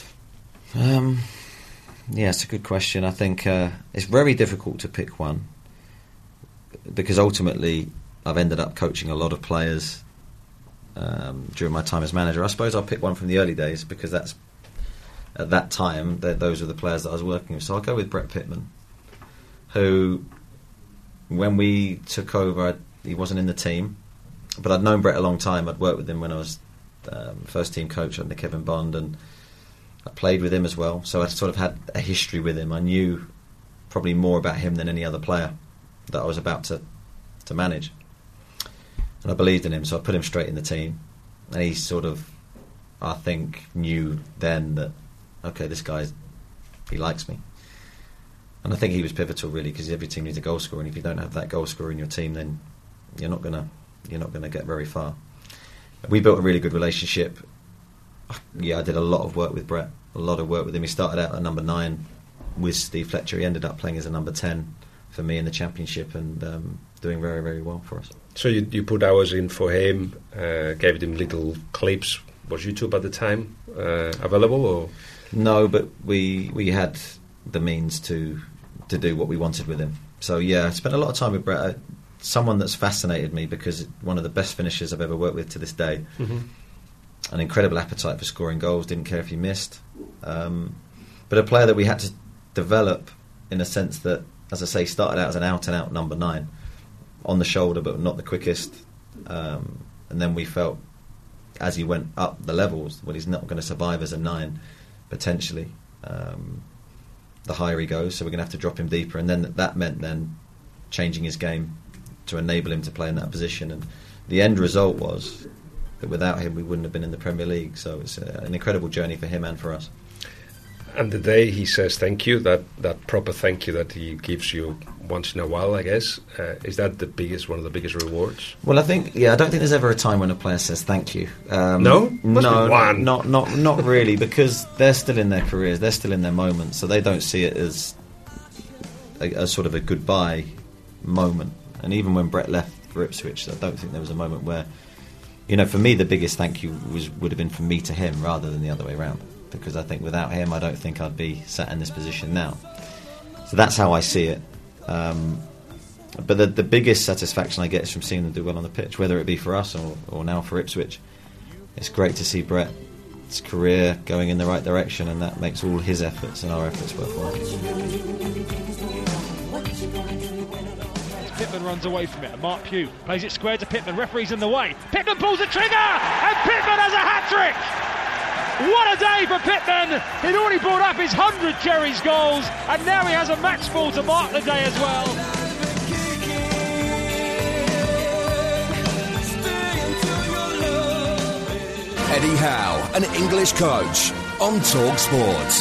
[SPEAKER 14] Um, yeah, it's a good question. I think uh, it's very difficult to pick one, because ultimately I've ended up coaching a lot of players um, during my time as manager. I suppose I'll pick one from the early days, because that's at that time those were the players that I was working with. So I'll go with Brett Pitman, who, when we took over, he wasn't in the team, but I'd known Brett a long time. I'd worked with him when I was um, first team coach under Kevin Bond, and I played with him as well. So I sort of had a history with him. I knew probably more about him than any other player that I was about to, to manage. And I believed in him, so I put him straight in the team. And he sort of, I think, knew then that, okay, this guy, he likes me. And I think he was pivotal, really, because every team needs a goal scorer, and if you don't have that goal scorer in your team, then you're not gonna you're not gonna get very far. We built a really good relationship. Yeah, I did a lot of work with Brett, a lot of work with him. He started out at number nine with Steve Fletcher. He ended up playing as a number ten for me in the Championship, and um, doing very, very well for us.
[SPEAKER 13] So you, you put hours in for him, uh, gave him little clips. Was YouTube at the time uh, available, or
[SPEAKER 14] no? But we we had the means to to do what we wanted with him. So yeah, I spent a lot of time with Brett. Uh, someone that's fascinated me, because one of the best finishers I've ever worked with to this day.
[SPEAKER 13] Mm-hmm.
[SPEAKER 14] an incredible appetite for scoring goals, didn't care if he missed. Um, but a player that we had to develop in a sense that, as I say, started out as an out-and-out number nine, on the shoulder but not the quickest. Um, and then we felt, as he went up the levels, well, he's not going to survive as a nine, potentially. Um, the higher he goes, so we're going to have to drop him deeper. And then that meant then changing his game to enable him to play in that position. And the end result was that without him we wouldn't have been in the Premier League. So it's a, an incredible journey for him and for us.
[SPEAKER 13] And the day he says thank you, that, that proper thank you that he gives you once in a while, I guess, uh, is that the biggest, one of the biggest rewards?
[SPEAKER 14] Well, I think, yeah, I don't think there's ever a time when a player says thank you. Um,
[SPEAKER 13] no? Must
[SPEAKER 14] no,
[SPEAKER 13] be one.
[SPEAKER 14] not not not really, because they're still in their careers, they're still in their moments, so they don't see it as a, a sort of a goodbye moment. And even when Brett left for Ipswich, I don't think there was a moment where, you know, for me the biggest thank you was would have been from me to him rather than the other way around. Because I think without him, I don't think I'd be sat in this position now. So that's how I see it. Um, but the, the biggest satisfaction I get is from seeing them do well on the pitch, whether it be for us or, or now for Ipswich. It's great to see Brett's career going in the right direction, and that makes all his efforts and our efforts worthwhile.
[SPEAKER 8] Pittman runs away from it, and Mark Pugh plays it square to Pittman. Referee's in the way. Pittman pulls the trigger, and Pittman has a hat-trick! What a day for Pittman! He'd already brought up his one hundred Jerry's goals, and now he has a match ball to mark the day as well.
[SPEAKER 4] Eddie Howe, an English coach, on Talk Sports.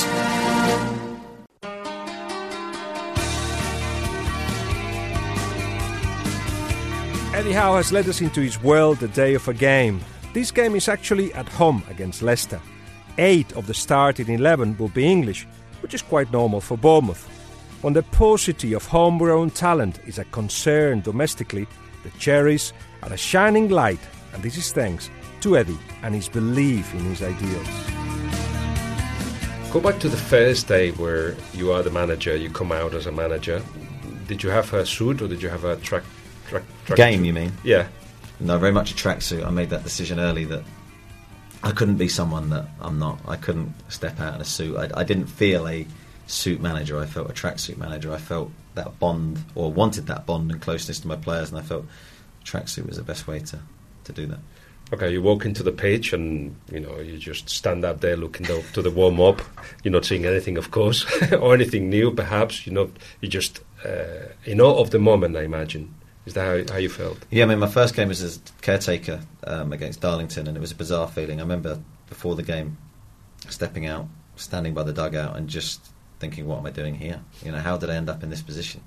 [SPEAKER 5] Eddie Howe has led us into his world the day of a game. This game is actually at home against Leicester. Eight of the starting eleven will be English, which is quite normal for Bournemouth. When the paucity of homegrown talent is a concern domestically, the Cherries are a shining light, and this is thanks to Eddie and his belief in his ideals.
[SPEAKER 13] Go back to the first day where you are the manager, you come out as a manager. Did you have a suit or did you have a track? track, track
[SPEAKER 14] Game,
[SPEAKER 13] suit?
[SPEAKER 14] you mean?
[SPEAKER 13] Yeah.
[SPEAKER 14] No, very much a tracksuit. I made that decision early that I couldn't be someone that I'm not. I couldn't step out in a suit. I, I didn't feel a suit manager. I felt a tracksuit manager. I felt that bond, or wanted that bond and closeness to my players, and I felt tracksuit was the best way to, to do that.
[SPEAKER 13] Okay, you walk into the pitch and, you know, you just stand up there looking to, to the warm-up. You're not seeing anything, of course, or anything new, perhaps. You know, you just uh, in awe of the moment, I imagine. Is that how, how you felt?
[SPEAKER 14] Yeah, I mean, my first game was as caretaker um, against Darlington, and it was a bizarre feeling. I remember before the game stepping out, standing by the dugout, and just thinking, what am I doing here? You know, how did I end up in this position?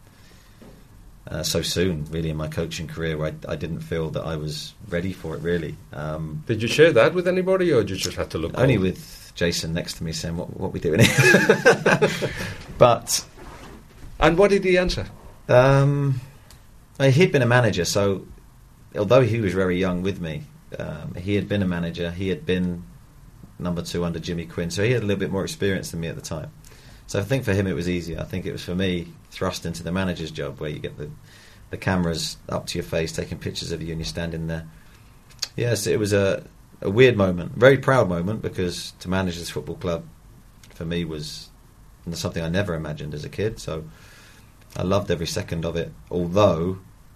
[SPEAKER 14] Uh, so soon, really, in my coaching career, where I, I didn't feel that I was ready for it, really. Um,
[SPEAKER 13] did you share that with anybody, or did you just have to look
[SPEAKER 14] Only
[SPEAKER 13] old?
[SPEAKER 14] with Jason next to me saying, what, what are we doing here? But...
[SPEAKER 13] And what did he answer?
[SPEAKER 14] Um... He'd been a manager, so although he was very young with me, um, he had been a manager. He had been number two under Jimmy Quinn, so he had a little bit more experience than me at the time. So I think for him it was easier. I think it was for me thrust into the manager's job, where you get the, the cameras up to your face, taking pictures of you, and you're standing there. Yes, it was a, a weird moment, very proud moment, because to manage this football club for me was something I never imagined as a kid. So I loved every second of it, although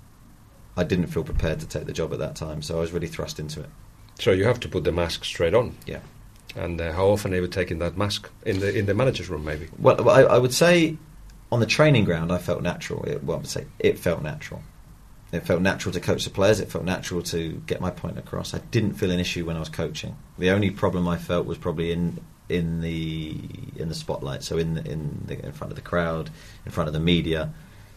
[SPEAKER 14] I didn't feel prepared to take the job at that time, so I was really thrust into it.
[SPEAKER 13] So you have to put the mask straight on.
[SPEAKER 14] Yeah.
[SPEAKER 13] And uh, how often are you taking that mask in the in the manager's room, maybe?
[SPEAKER 14] Well, I, I would say on the training ground, I felt natural. It, well, I would say it felt natural. It felt natural to coach the players. It felt natural to get my point across. I didn't feel an issue when I was coaching. The only problem I felt was probably in in the in the spotlight. So in the, in the, in front of the crowd, in front of the media.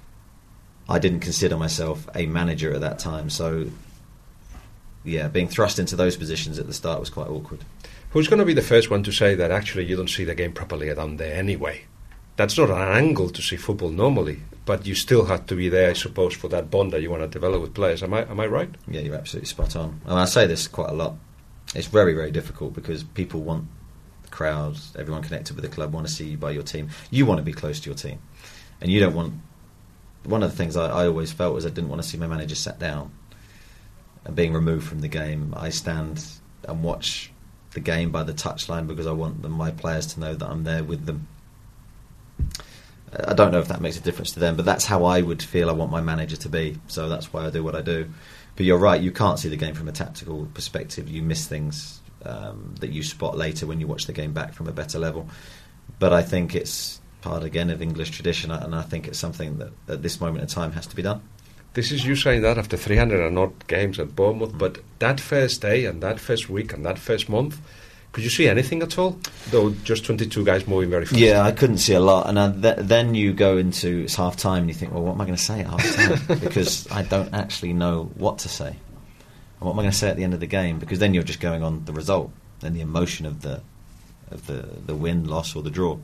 [SPEAKER 14] I didn't consider myself a manager at that time, so yeah, being thrust into those positions at the start was quite awkward.
[SPEAKER 13] Who's going to be the first one to say that actually you don't see the game properly down there anyway? That's not an angle to see football normally, but you still have to be there, I suppose, for that bond that you want to develop with players. Am I am I right?
[SPEAKER 14] Yeah, you're absolutely spot on. I mean, I say this quite a lot. It's very, very difficult because people want the crowds, everyone connected with the club, want to see you by your team. You want to be close to your team, and you don't want... One of the things I, I always felt was I didn't want to see my manager sat down and being removed from the game. I stand and watch the game by the touchline because I want them, my players to know that I'm there with them. I don't know if that makes a difference to them, but that's how I would feel I want my manager to be. So that's why I do what I do. But you're right, you can't see the game from a tactical perspective. You miss things um, that you spot later when you watch the game back from a better level. But I think it's part, again, of English tradition, and I think it's something that at this moment in time has to be done.
[SPEAKER 13] This is you saying that after three hundred and odd games at Bournemouth, but that first day and that first week and that first month, could you see anything at all? Though just twenty-two guys moving very fast.
[SPEAKER 14] Yeah, I couldn't see a lot. And I, th- then you go into, it's half time, and you think, well, what am I going to say at half time? Because I don't actually know what to say. And what am I going to say at the end of the game? Because then you're just going on the result and the emotion of the of the, the win, loss, or the draw.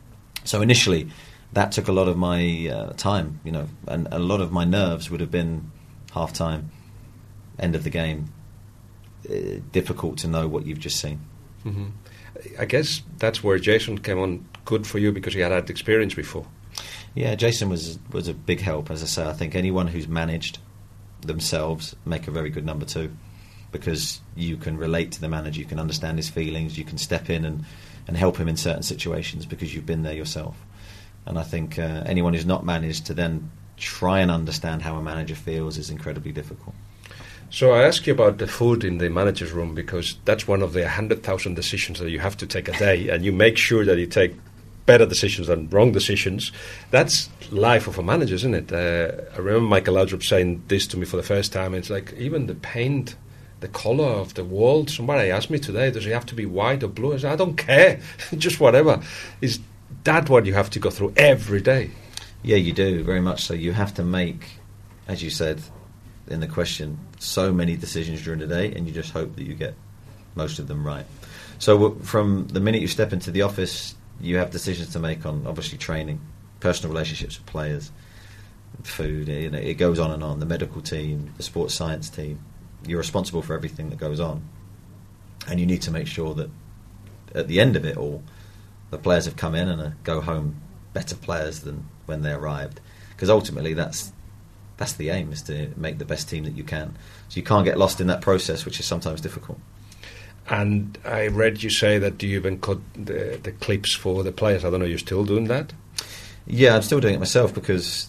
[SPEAKER 14] So initially, that took a lot of my uh, time, you know, and a lot of my nerves would have been half time, end of the game. Uh, difficult to know what you've just seen.
[SPEAKER 13] Mm-hmm. I guess that's where Jason came on good for you because he had had experience before.
[SPEAKER 14] Yeah, Jason was was a big help. As I say, I think anyone who's managed themselves make a very good number two, because you can relate to the manager, you can understand his feelings, you can step in and, and help him in certain situations because you've been there yourself. And I think uh, anyone who's not managed to then try and understand how a manager feels is incredibly difficult.
[SPEAKER 13] So I ask you about the food in the manager's room, because that's one of the one hundred thousand decisions that you have to take a day, and you make sure that you take better decisions than wrong decisions. That's life of a manager, isn't it? Uh, I remember Michael Laudrup saying this to me for the first time. It's like even the paint, the colour of the wall. Somebody asked me today, does it have to be white or blue? I said, I don't care, just whatever. Is that what you have to go through every day?
[SPEAKER 14] Yeah, you do, very much so. You have to make, as you said in the question, so many decisions during the day, and you just hope that you get most of them right. So w- from the minute you step into the office, you have decisions to make on, obviously, training, personal relationships with players, food, you know, it goes on and on, the medical team, the sports science team. You're responsible for everything that goes on, and you need to make sure that at the end of it all, the players have come in and uh, go home better players than when they arrived, because ultimately that's that's the aim, is to make the best team that you can. So you can't get lost in that process, which is sometimes difficult.
[SPEAKER 13] And I read you say that you even cut the, the clips for the players. I don't know, you're still doing that?
[SPEAKER 14] Yeah, I'm still doing it myself because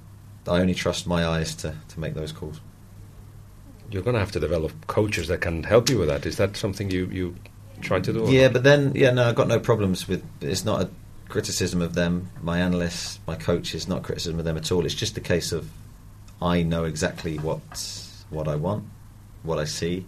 [SPEAKER 14] I only trust my eyes to, to make those calls.
[SPEAKER 13] You're going to have to develop coaches that can help you with that. Is that something you, you try to do?
[SPEAKER 14] Yeah, but then, yeah, no, I've got no problems with, it's not a criticism of them, my analysts, my coaches, not criticism of them at all. It's just a case of I know exactly what what I want, what I see,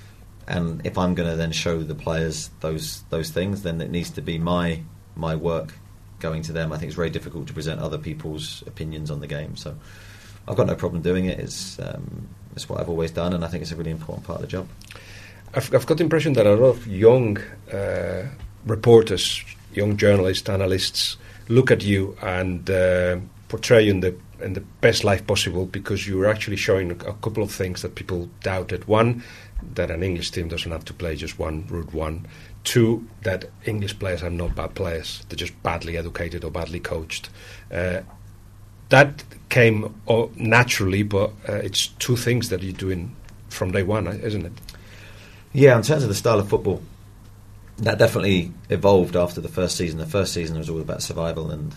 [SPEAKER 14] and if I'm going to then show the players those those things, then it needs to be my my work going to them. I think it's very difficult to present other people's opinions on the game, so I've got no problem doing it. It's um, it's what I've always done, and I think it's a really important part of the job.
[SPEAKER 13] I've, I've got the impression that a lot of young uh, reporters, young journalists, analysts look at you and uh, portray you in the in the best light possible, because you're actually showing a, a couple of things that people doubted. One, that an English team doesn't have to play just one route one. Two, that English players are not bad players, they're just badly educated or badly coached. Uh, that came uh, naturally, but uh, it's two things that you're doing from day one, isn't it?
[SPEAKER 14] Yeah, in terms of the style of football, that definitely evolved after the first season. The first season was all about survival, and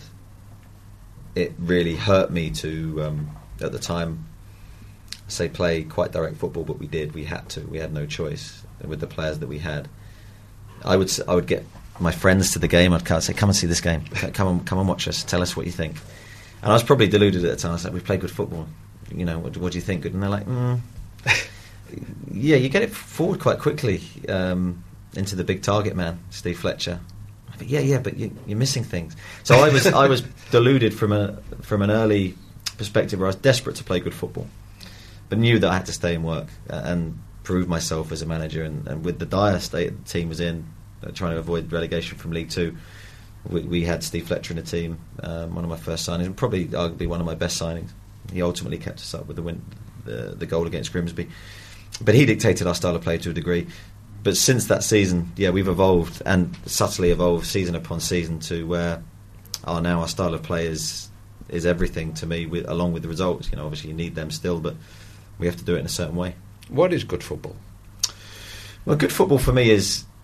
[SPEAKER 14] it really hurt me to, um, at the time, say play quite direct football, but we did. We had to. We had no choice with the players that we had. I would I would get my friends to the game. I'd say, "Come and see this game. Come and come and watch us. Tell us what you think." And I was probably deluded at the time. I was like, "We play good football. You know, what, what do you think?" And they're like, mm. "Yeah, you get it forward quite quickly um, into the big target man, Steve Fletcher." But yeah, yeah, but you, you're missing things. So I was I was deluded from a from an early perspective where I was desperate to play good football, but knew that I had to stay and work and prove myself as a manager. And, and with the dire state the team was in, uh, trying to avoid relegation from League Two, we, we had Steve Fletcher in the team, um, one of my first signings, and probably arguably one of my best signings. He ultimately kept us up with the win, the, the goal against Grimsby. But he dictated our style of play to a degree. But since that season, yeah, we've evolved and subtly evolved season upon season to where our now our style of play is is everything to me, with, along with the results. You know, obviously you need them still, but we have to do it in a certain way.
[SPEAKER 13] What is good football?
[SPEAKER 14] Well, good football for me is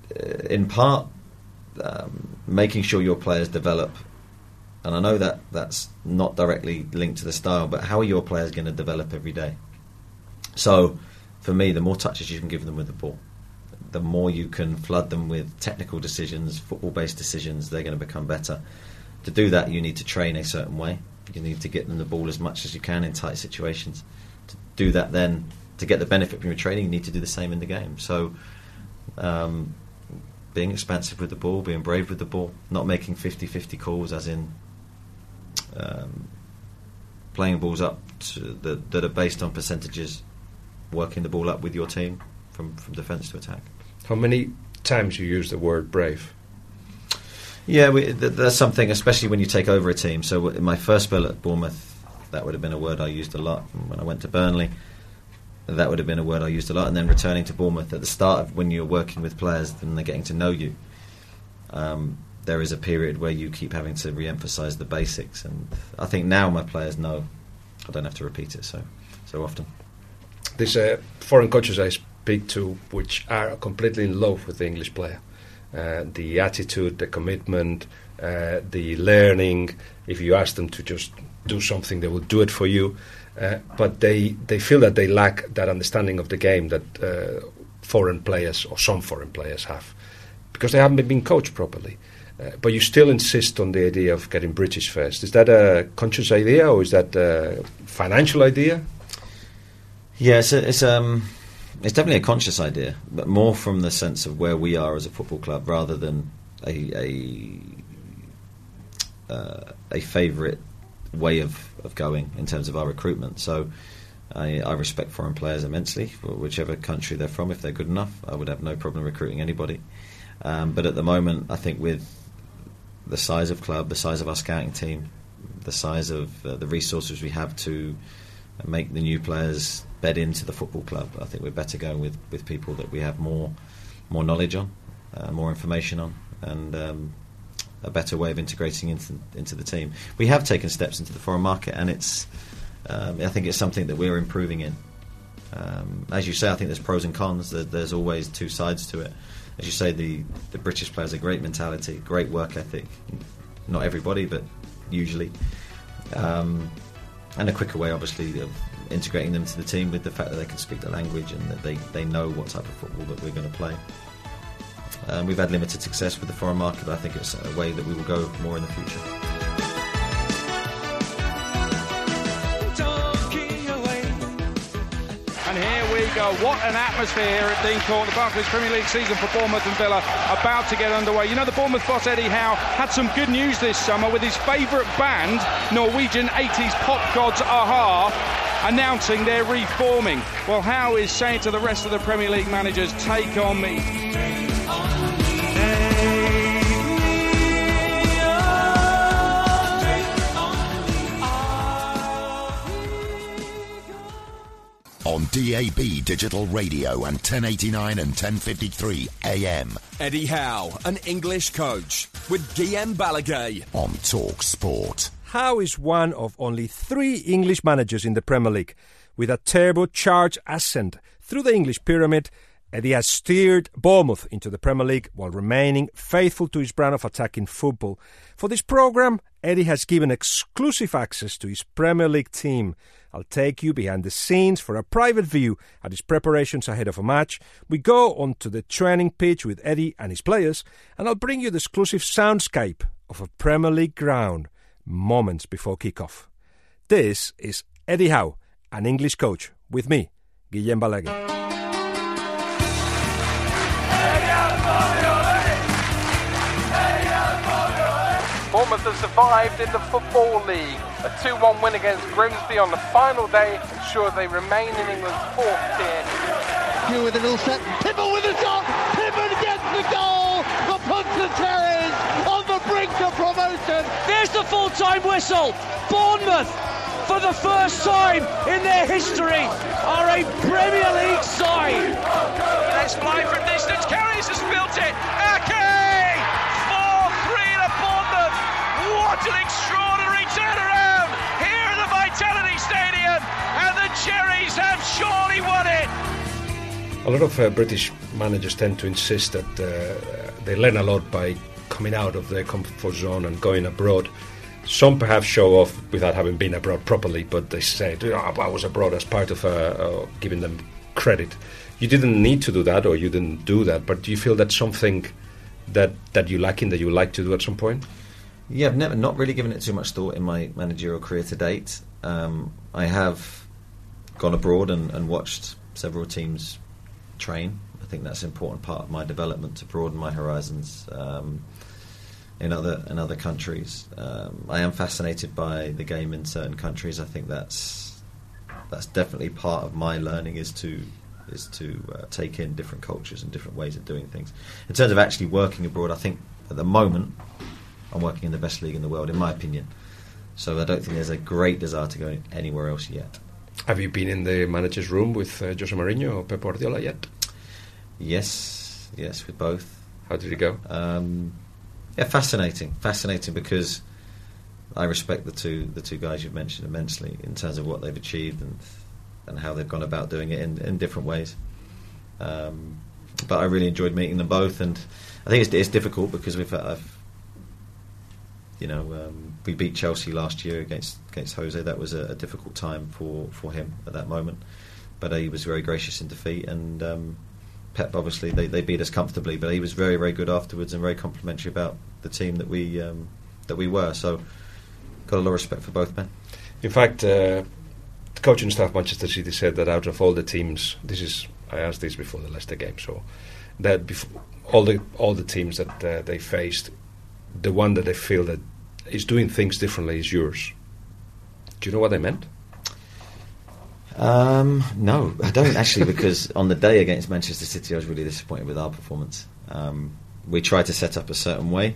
[SPEAKER 14] uh, in part, um, making sure your players develop. And I know that that's not directly linked to the style, but how are your players going to develop every day? So, for me, the more touches you can give them with the ball, the more you can flood them with technical decisions, football-based decisions, they're going to become better. To do that, you need to train a certain way. You need to get them the ball as much as you can in tight situations. To do that then, to get the benefit from your training, you need to do the same in the game. So, um, being expansive with the ball, being brave with the ball, not making fifty-fifty calls, as in um, playing balls up to the, that are based on percentages, working the ball up with your team from, from defence to attack.
[SPEAKER 13] How many times you use the word brave?
[SPEAKER 14] Yeah, we, th- that's something, especially when you take over a team. So in my first spell at Bournemouth, that would have been a word I used a lot. And when I went to Burnley, that would have been a word I used a lot. And then returning to Bournemouth, at the start of when you're working with players and they're getting to know you, um, there is a period where you keep having to re-emphasise the basics. And I think now my players know I don't have to repeat it so so often.
[SPEAKER 13] There's uh, foreign coaches I speak to which are completely in love with the English player. Uh, the attitude, the commitment, uh, the learning. If you ask them to just do something, they will do it for you. Uh, but they, they feel that they lack that understanding of the game that uh, foreign players or some foreign players have, because they haven't been coached properly. Uh, but you still insist on the idea of getting British first. Is that a conscious idea, or is that a financial idea?
[SPEAKER 14] Yeah, it's a, it's um. It's definitely a conscious idea, but more from the sense of where we are as a football club, rather than a a, uh, a favourite way of, of going in terms of our recruitment. So I, I respect foreign players immensely, for whichever country they're from. If they're good enough, I would have no problem recruiting anybody. Um, but at the moment, I think with the size of club, the size of our scouting team, the size of uh, the resources we have to make the new players bed into the football club, I think we're better going with, with people that we have more more knowledge on, uh, more information on, and um, a better way of integrating into into the team. We have taken steps into the foreign market, and it's um, I think it's something that we're improving in. Um, as you say, I think there's pros and cons. There, there's always two sides to it. As you say, the, the British players have a great mentality, great work ethic. Not everybody, but usually. Um, and a quicker way, obviously, of integrating them to the team with the fact that they can speak the language and that they, they know what type of football that we're going to play. Um, we've had limited success with the foreign market, but I think it's a way that we will go more in the future.
[SPEAKER 8] And here we go. What an atmosphere here at Dean Court. The Barclays Premier League season for Bournemouth and Villa about to get underway. You know, the Bournemouth boss Eddie Howe had some good news this summer with his favourite band, Norwegian eighties pop gods a-ha, announcing they're reforming. Well, Howe is saying to the rest of the Premier League managers, take on me.
[SPEAKER 3] On D A B digital radio and ten eighty-nine and ten fifty-three A M.
[SPEAKER 4] Eddie Howe, an English coach, with Guillem Balaguer
[SPEAKER 3] on Talk Sport.
[SPEAKER 5] Howe is one of only three English managers in the Premier League with a turbocharged ascent through the English pyramid. Eddie has steered Bournemouth into the Premier League while remaining faithful to his brand of attacking football. For this programme, Eddie has given exclusive access to his Premier League team. I'll take you behind the scenes for a private view at his preparations ahead of a match. We go onto the training pitch with Eddie and his players, and I'll bring you the exclusive soundscape of a Premier League ground moments before kick-off. This is Eddie Howe, an English coach, with me, Guillem Balaguer.
[SPEAKER 6] Bournemouth have survived in the Football League. A two one win against Grimsby on the final day ensures they remain in England's fourth tier.
[SPEAKER 7] Hugh with a little set, Pippen with a shot, Pippen gets the goal, the Punter Terriers on the brink of promotion.
[SPEAKER 9] There's the full-time whistle. Bournemouth, for the first time in their history, are a Premier League side.
[SPEAKER 12] Let's fly from distance, Carries has built it, Ake! four three to Bournemouth. What an extraordinary turnaround here at the Vitality Stadium, and the Cherries have surely won it.
[SPEAKER 13] A lot of uh, British managers tend to insist that uh, they learn a lot by coming out of their comfort zone and going abroad. Some perhaps show off without having been abroad properly, but they say, oh, I was abroad as part of uh, uh, giving them credit. You didn't need to do that, or you didn't do that, but do you feel that's something that, that you like in, that you like to do at some point?
[SPEAKER 14] Yeah, I've never, not really given it too much thought in my managerial career to date. Um, I have gone abroad and, and watched several teams train. I think that's an important part of my development, to broaden my horizons um, in other in other countries. Um, I am fascinated by the game in certain countries. I think that's that's definitely part of my learning, is to is to uh, take in different cultures and different ways of doing things. In terms of actually working abroad, I think at the moment I'm working in the best league in the world, in my opinion. So I don't think there's a great desire to go anywhere else yet.
[SPEAKER 13] Have you been in the manager's room with uh, Jose Mourinho or Pep Guardiola yet?
[SPEAKER 14] Yes, yes, with both.
[SPEAKER 13] How did it go?
[SPEAKER 14] Um, yeah, fascinating, fascinating because I respect the two the two guys you've mentioned immensely in terms of what they've achieved and and how they've gone about doing it in, in different ways. Um, but I really enjoyed meeting them both, and I think it's, it's difficult because we've I've, you know um, we beat Chelsea last year against against Jose. That was a, a difficult time for, for him at that moment, but uh, he was very gracious in defeat, and um, Pep, obviously, they, they beat us comfortably, but he was very, very good afterwards and very complimentary about the team that we um, that we were. So, got a lot of respect for both men.
[SPEAKER 13] In fact, uh, the coaching staff of Manchester City said that out of all the teams, this is I asked this before the Leicester game, so that before, all the all the teams that uh, they faced, the one that they feel that is doing things differently is yours. Do you know what they meant?
[SPEAKER 14] Um, no, I don't actually, because on the day against Manchester City, I was really disappointed with our performance. Um, we tried to set up a certain way,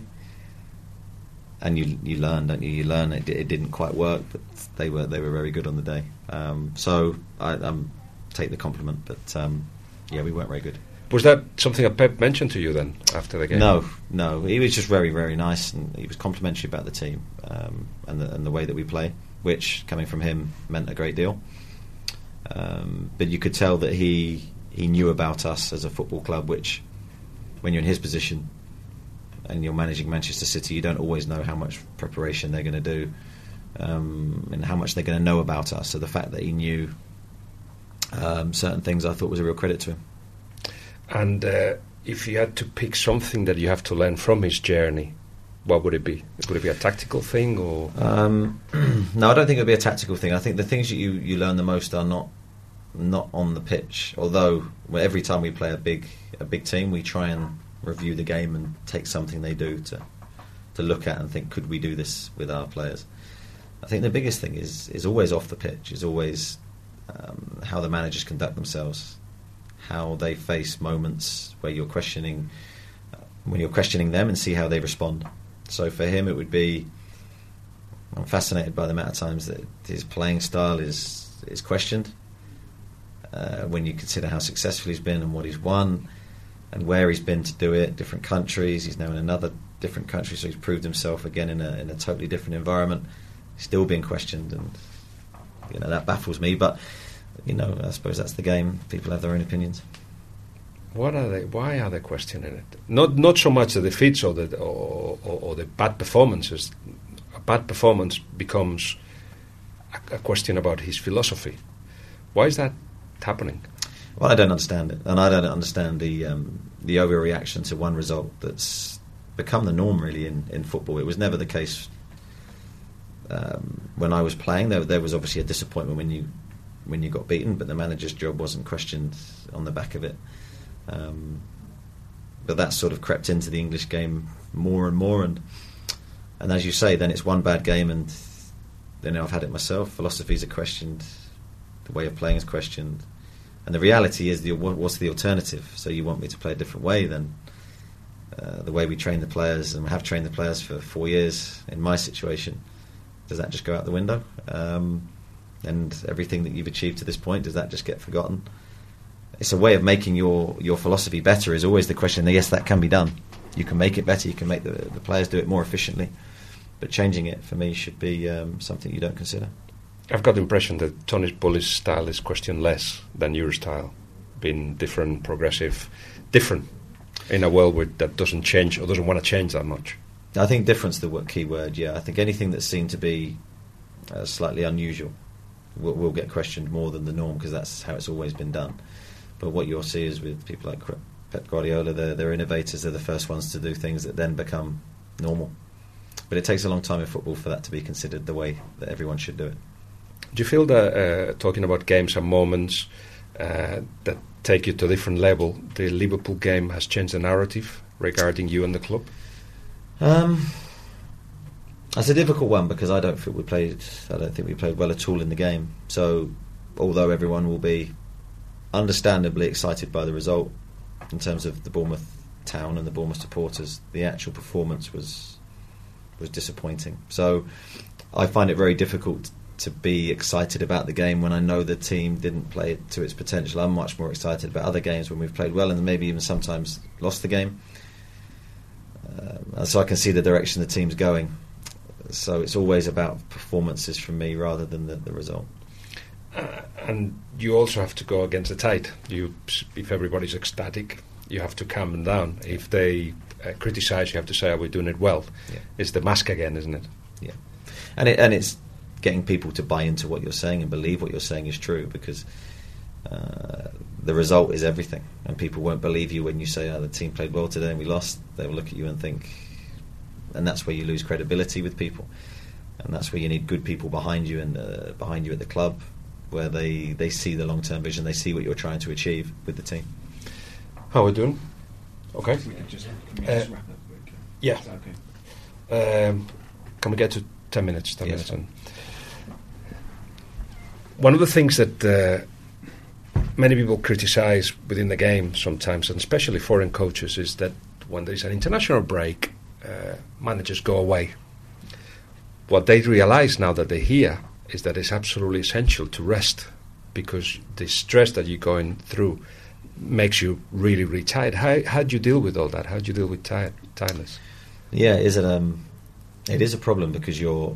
[SPEAKER 14] and you you learn, don't you? You learn it, it didn't quite work, but they were they were very good on the day. Um, so I um, take the compliment, but um, yeah, we weren't very good.
[SPEAKER 13] Was that something that Pep mentioned to you then after the game?
[SPEAKER 14] No, no, he was just very very nice, and he was complimentary about the team um, and the, and the way that we play, which coming from him meant a great deal. Um, but you could tell that he he knew about us as a football club, which when you're in his position and you're managing Manchester City, you don't always know how much preparation they're going to do um, and how much they're going to know about us. So the fact that he knew um, certain things, I thought was a real credit to him.
[SPEAKER 13] And uh, if you had to pick something that you have to learn from his journey, what would it be? Would it be a tactical thing, or?
[SPEAKER 14] Um, no, I don't think it would be a tactical thing. I think the things that you, you learn the most are not not on the pitch. Although well, every time we play a big a big team, we try and review the game and take something they do to to look at and think, could we do this with our players? I think the biggest thing is is always off the pitch. Is always um, how the managers conduct themselves, how they face moments where you're questioning uh, when you're questioning them and see how they respond. So for him, it would be. I'm fascinated by the amount of times that his playing style is is questioned. Uh, when you consider how successful he's been and what he's won, and where he's been to do it, different countries. He's now in another different country, so he's proved himself again in a in a totally different environment. He's still being questioned, and you know that baffles me. But you know, I suppose that's the game. People have their own opinions.
[SPEAKER 13] What are they? Why are they questioning it? Not not so much the defeats or the or, or, or the bad performances. A bad performance becomes a, a question about his philosophy. Why is that happening?
[SPEAKER 14] Well, I don't understand it, and I don't understand the um, the overreaction to one result that's become the norm really in, in football. It was never the case um, when I was playing. There there was obviously a disappointment when you when you got beaten, but the manager's job wasn't questioned on the back of it. Um, but that sort of crept into the English game more and more, and and as you say, then it's one bad game, and then I've had it myself. Philosophies are questioned, the way of playing is questioned, and the reality is, the, what's the alternative? So you want me to play a different way than uh, the way we train the players, and have trained the players for four years. In my situation, does that just go out the window? Um, and everything that you've achieved to this point, does that just get forgotten? It's a way of making your, your philosophy better is always the question. Yes, that can be done. You can make it better. You can make the, the players do it more efficiently. But changing it, for me, should be um, something you don't consider.
[SPEAKER 13] I've got the impression that Tony Pulis's style is questioned less than your style. being different, progressive, different in a world where that doesn't change or doesn't want to change that much?
[SPEAKER 14] I think difference is the wo- key word, yeah. I think anything that's seen to be uh, slightly unusual will, will get questioned more than the norm, because that's how it's always been done. But what you'll see is with people like Pep Guardiola, they're, they're innovators, they're the first ones to do things that then become normal. But it takes a long time in football for that to be considered the way that everyone should do it.
[SPEAKER 13] Do you feel that, uh, talking about games and moments uh, that take you to a different level, the Liverpool game has changed the narrative regarding you and the club?
[SPEAKER 14] Um, that's a difficult one, because I don't think we played. I don't think we played well at all in the game. So, although everyone will be understandably excited by the result in terms of the Bournemouth town and the Bournemouth supporters, the actual performance was was disappointing. So, I find it very difficult to be excited about the game when I know the team didn't play it to its potential. I'm much more excited about other games when we've played well and maybe even sometimes lost the game. Um, so I can see the direction the team's going. So it's always about performances from me rather than the, the result.
[SPEAKER 13] Uh, and you also have to go against the tide. You, if everybody's ecstatic, you have to calm them down. If they uh, criticise, you have to say, "Are we doing it well?"
[SPEAKER 14] Yeah.
[SPEAKER 13] It's the mask again, isn't it?
[SPEAKER 14] Yeah, and it, and it's getting people to buy into what you're saying and believe what you're saying is true, because uh, the result is everything, and people won't believe you when you say, "Oh, the team played well today and we lost." They will look at you and think, and that's where you lose credibility with people, and that's where you need good people behind you and uh, behind you at the club, where they, they see the long-term vision, they see what you're trying to achieve with the team.
[SPEAKER 13] How are we doing? Okay.
[SPEAKER 16] We can just, can we just
[SPEAKER 13] Uh,
[SPEAKER 16] wrap up quick?
[SPEAKER 13] Yeah.
[SPEAKER 16] Is that okay?
[SPEAKER 13] Um, can we get to ten minutes? Ten
[SPEAKER 14] Yes.
[SPEAKER 13] minutes. And one of the things that uh, many people criticise within the game sometimes, and especially foreign coaches, is that when there's an international break, uh, managers go away. What they realise now that they're here is that it's absolutely essential to rest, because the stress that you're going through makes you really, really tired. How how do you deal with all that? How do you deal with tired, tiredness?
[SPEAKER 14] Yeah, it is, an, um, it is a problem, because you're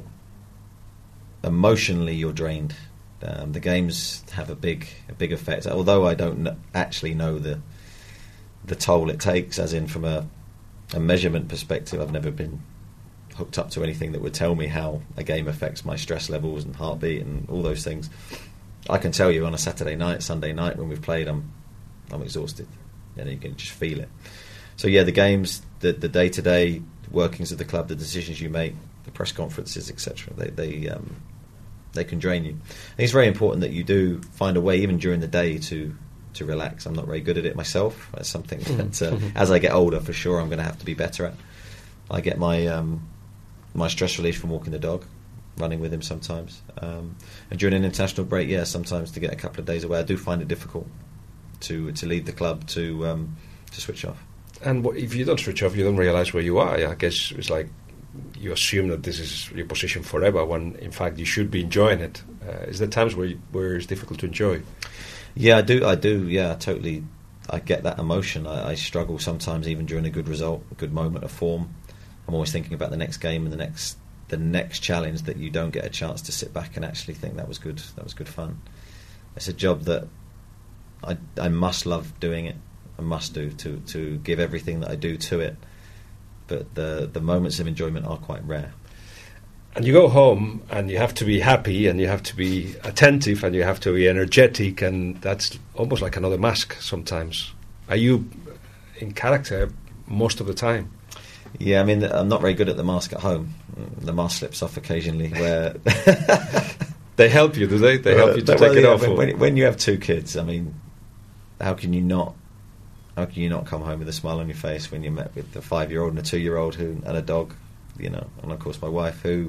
[SPEAKER 14] emotionally you're drained. Um, the games have a big a big effect. Although I don't kn- actually know the the toll it takes, as in from a, a measurement perspective, I've never been hooked up to anything that would tell me how a game affects my stress levels and heartbeat and all those things. I can tell you on a Saturday night, Sunday night when we've played, I'm I'm exhausted, and you can just feel it. So yeah, the games, the the day to day workings of the club, the decisions you make, the press conferences, et cetera. They they um, they can drain you. And it's very important that you do find a way, even during the day, to to relax. I'm not very good at it myself. It's something that, uh, as I get older, for sure, I'm going to have to be better at. I get my um, my stress relief from walking the dog, running with him sometimes. Um, and during an international break, yeah, sometimes to get a couple of days away, I do find it difficult to to leave the club, to um, to switch off.
[SPEAKER 13] And what, if you don't switch off, you don't realise where you are. I guess it's like you assume that this is your position forever, when in fact you should be enjoying it. Uh, is there times where you, where it's difficult to enjoy?
[SPEAKER 14] Yeah, I do. I do. Yeah, I totally. I get that emotion. I, I struggle sometimes, even during a good result, a good moment of form. I'm always thinking about the next game and the next the next challenge, that you don't get a chance to sit back and actually think that was good. That was good fun. It's a job that I I must love doing it. I must do to to give everything that I do to it. But the the moments of enjoyment are quite rare.
[SPEAKER 13] And you go home and you have to be happy and you have to be attentive and you have to be energetic, and that's almost like another mask sometimes. Are you in character most of the time?
[SPEAKER 14] Yeah, I mean, I'm not very good at the mask at home. The mask slips off occasionally. Where
[SPEAKER 13] they help you, do they? They help you to
[SPEAKER 14] well,
[SPEAKER 13] take it
[SPEAKER 14] yeah,
[SPEAKER 13] off.
[SPEAKER 14] When,
[SPEAKER 13] or?
[SPEAKER 14] when, when you have two kids, I mean, how can you not? How can you not come home with a smile on your face when you're met with a five-year-old and a two-year-old who and a dog, you know, and of course my wife, who,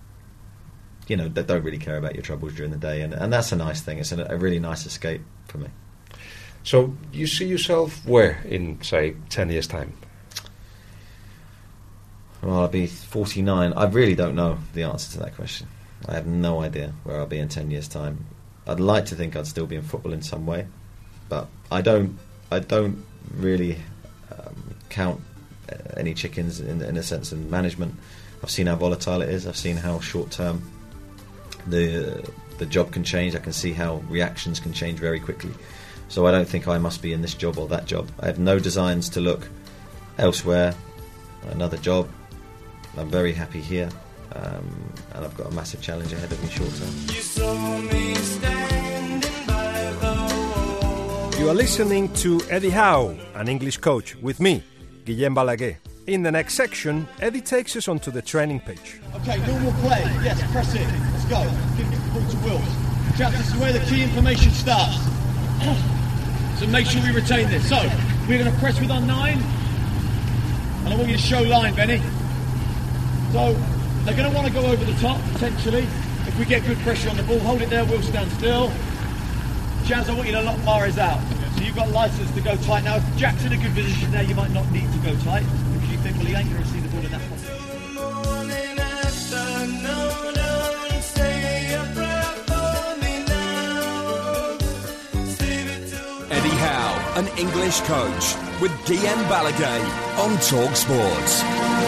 [SPEAKER 14] you know, they don't really care about your troubles during the day, and and that's a nice thing. It's a, a really nice escape for me.
[SPEAKER 13] So you see yourself where in, say, ten years' time?
[SPEAKER 14] Well, I'll be forty-nine. I really don't know the answer to that question. I have no idea where I'll be in ten years' time. I'd like to think I'd still be in football in some way, but I don't. I don't really um, count uh, any chickens in, in a sense in management. I've seen how volatile it is. I've seen how short-term the the job can change. I can see how reactions can change very quickly. So I don't think I must be in this job or that job. I have no designs to look elsewhere, another job. I'm very happy here, um, and I've got a massive challenge ahead of me short term.
[SPEAKER 15] You saw me standing by the wall.
[SPEAKER 5] You are listening to Eddie Howe, an English coach, with me, Guillem Balaguer. In the next section, Eddie takes us onto the training pitch.
[SPEAKER 17] Okay, normal play. Yes, press it. Let's go. Give the ball to Wills. Chaps, this is where the key information starts. So make sure we retain this. So, we're going to press with our nine. And I want you to show line, Benny. So, they're going to want to go over the top, potentially. If we get good pressure on the ball, hold it there, we'll stand still. Jazz, I want you to lock Mahrez out. So you've got license to go tight. Now, if Jack's in a good position there, you might not need to go tight. Because you think, well, he ain't going to see the ball in that point.
[SPEAKER 4] Eddie Howe, an English coach, with Guillem Balaguer on Talk Sports.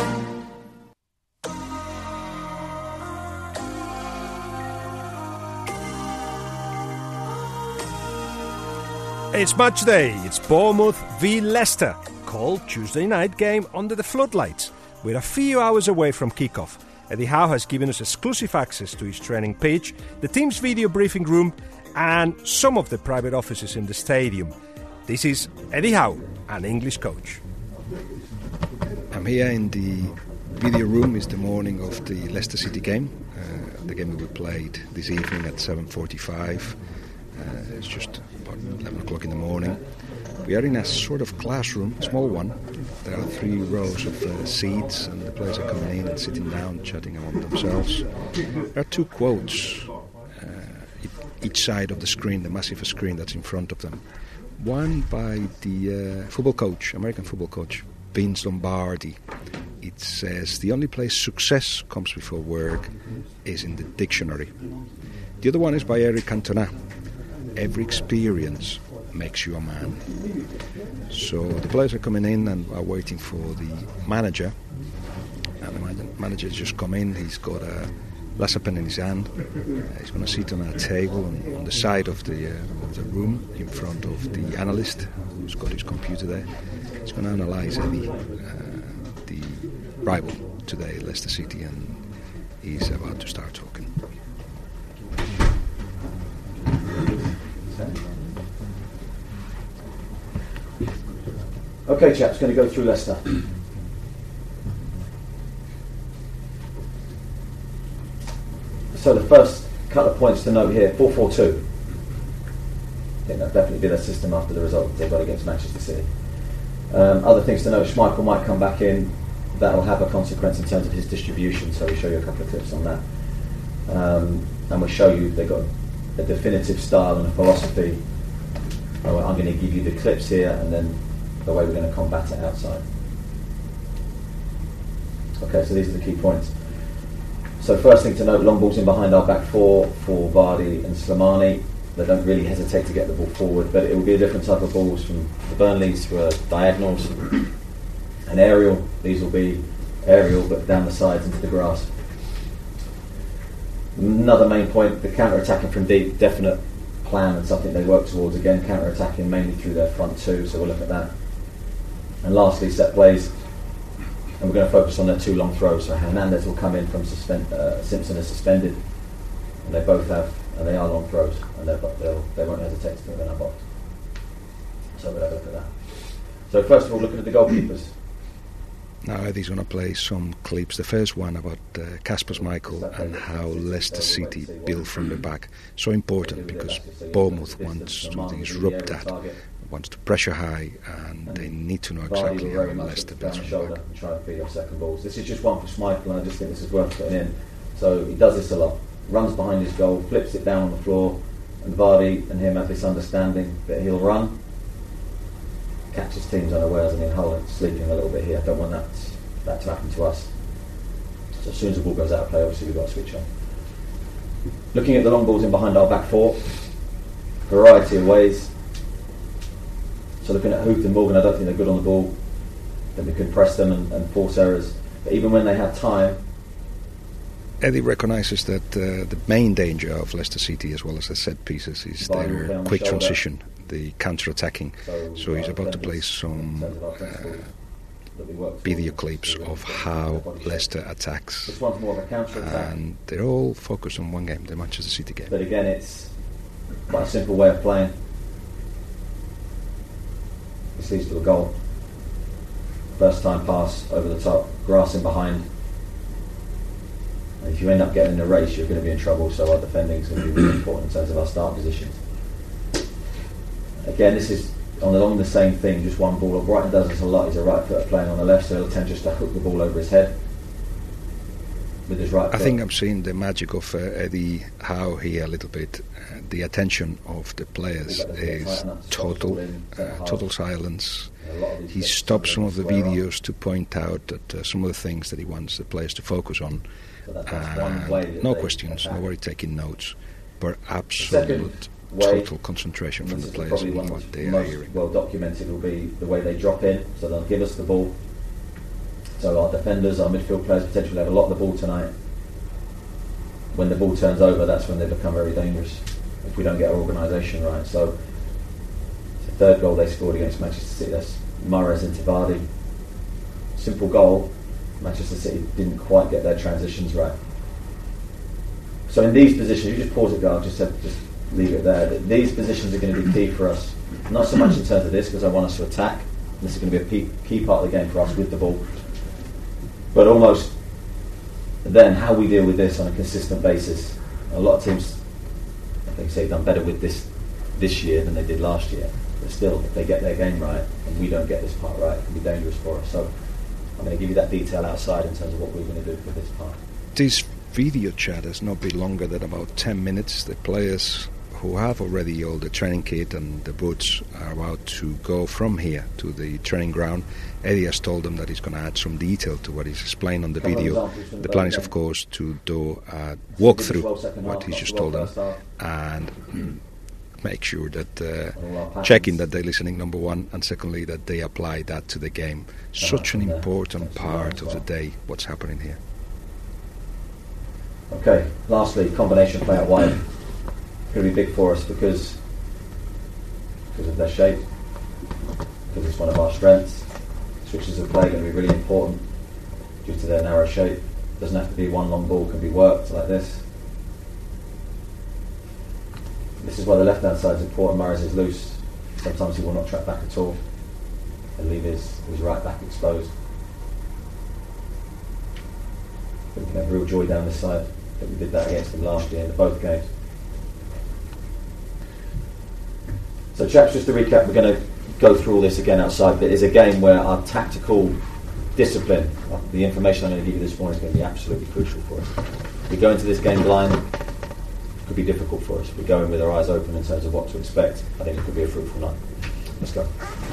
[SPEAKER 5] It's match day. It's Bournemouth v Leicester, called Tuesday night game under the floodlights. We're a few hours away from kickoff. Eddie Howe has given us exclusive access to his training pitch, the team's video briefing room, and some of the private offices in the stadium. This is Eddie Howe, an English coach.
[SPEAKER 18] I'm here in the video room. It's the morning of the Leicester City game. Uh, the game will be played this evening at seven forty-five. Uh, it's just about eleven o'clock in the morning. We are in a sort of classroom, small one. There are three rows of uh, seats, and the players are coming in and sitting down, chatting among themselves. There are two quotes uh, each side of the screen, the massive screen that's in front of them. One by the uh, football coach, American football coach, Vince Lombardi. It says, the only place success comes before work is in the dictionary. The other one is by Eric Cantona. Every experience makes you a man. So the players are coming in and are waiting for the manager. And the manager's just come in. He's got a laser pen in his hand. Uh, he's going to sit on a table on, on the side of the uh, of the room in front of the analyst who's got his computer there. He's going to analyse Eddie, uh, the rival today, Leicester City, and he's about to start talking.
[SPEAKER 19] Okay, chaps, going to go through Leicester. So the first couple of points to note here, four four two. I think that'll definitely be their system after the result they got against Manchester City. Um, other things to note, Schmeichel might come back in. That will have a consequence in terms of his distribution, so we'll show you a couple of clips on that. Um, and we'll show you they've got a definitive style and a philosophy. Oh, I'm going to give you the clips here and then the way we're going to combat it outside. Okay, so these are the key points. So first thing to note, long balls in behind our back four for Vardy and Slimani. They don't really hesitate to get the ball forward, but it will be a different type of balls. From the Burnleys were diagonals and aerial. These will be aerial but down the sides into the grass. Another main point, the counter-attacking from deep, definite plan and something they work towards. Again, counter-attacking mainly through their front two, so we'll look at that. And lastly, set plays. And we're going to focus on their two long throws. So Hernandez will come in from suspend, uh, Simpson is suspended. And they both have, and they are long throws. And they'll, they won't hesitate to put them in our box. So we'll have a look at that. So first of all, looking at the goalkeepers.
[SPEAKER 18] Now Eddie's going to play some clips. The first one about uh, Kasper Schmeichel and how Leicester City build from the back. So important because Bournemouth wants to disrupt that, wants to pressure high, and they need to know exactly how Leicester builds from the back.
[SPEAKER 19] And try and feed off second balls. This is just one for Schmeichel, and I just think this is worth putting in. So he does this a lot. Runs behind his goal, flips it down on the floor, and Vardy and him have this understanding that he'll run. Catches teams unawares and in Holland sleeping a little bit here. Don't want that that to happen to us. So as soon as the ball goes out of play, obviously we've got to switch on. Looking at the long balls in behind our back four, variety of ways. So looking at Huth and Morgan, I don't think they're good on the ball. Then we could press them and, and force errors. But even when they have time,
[SPEAKER 18] Eddie recognises that uh, the main danger of Leicester City, as well as the set pieces, is their quick transition, the counter-attacking. So he's about to play some uh, video clips of how Leicester attacks, and they're all focused on one game, the Manchester City game.
[SPEAKER 19] But again, it's quite a simple way of playing. This leads to a goal. First time pass over the top, grass in behind. And if you end up getting in a race, you're going to be in trouble, so our defending is going to be really important in terms of our start positions. Again, this is on along the same thing, just one ball. Brighton does this a lot. He's a right footer playing on the left, so he'll tend just to hook the ball over his head with his right foot.
[SPEAKER 18] I think I'm seeing the magic of uh, Eddie Howe here a little bit. Uh, the attention of the players is total, uh, total silence. He stops some of the videos to point out that uh, some of the things that he wants the players to focus on. Uh, no questions, nobody taking notes, but absolute total concentration from the players on what they are hearing.
[SPEAKER 19] Well documented will be the way they drop in, so they'll give us the ball. So our defenders, our midfield players potentially have a lot of the ball tonight. When the ball turns over, that's when they become very dangerous if we don't get our organisation right. So it's the third goal they scored against Manchester City. That's Mahrez into Vardy. Simple goal. Manchester City didn't quite get their transitions right. So in these positions, you just pause it, Garth, just said, just leave it there. These positions are going to be key for us. Not so much in terms of this, because I want us to attack. This is going to be a key part of the game for us with the ball. But almost then, how we deal with this on a consistent basis. A lot of teams, I think, say, done better with this this year than they did last year. But still, if they get their game right and we don't get this part right, it can be dangerous for us. So I'm going to give you that detail outside in terms of what we're going to do for this part.
[SPEAKER 18] This video chat has not been longer than about ten minutes. The players who have already all the training kit and the boots are about to go from here to the training ground. Eddie has told them that he's going to add some detail to what he's explained on the video. The plan is, of course, to do a walkthrough, what he's just told them, and make sure that uh, checking that they're listening, number one, and secondly that they apply that to the game. Such an important part of the day, what's happening here.
[SPEAKER 19] Okay, lastly, combination play out wide. Going to be big for us because because of their shape, because it's one of our strengths. Switches of play are going to be really important due to their narrow shape. Doesn't have to be one long ball, can be worked like this. This is why the left hand side is important. Mahrez is loose. Sometimes he will not track back at all and leave his, his right back exposed. But we can have real joy down this side. I think we did that against them last year in both games. So chaps, just to recap, we're going to go through all this again outside, but it is a game where our tactical discipline, the information I'm going to give you this morning, is going to be absolutely crucial for us. We go into this game blind, it could be difficult for us. We go in with our eyes open in terms of what to expect. I think it could be a fruitful night. Let's go.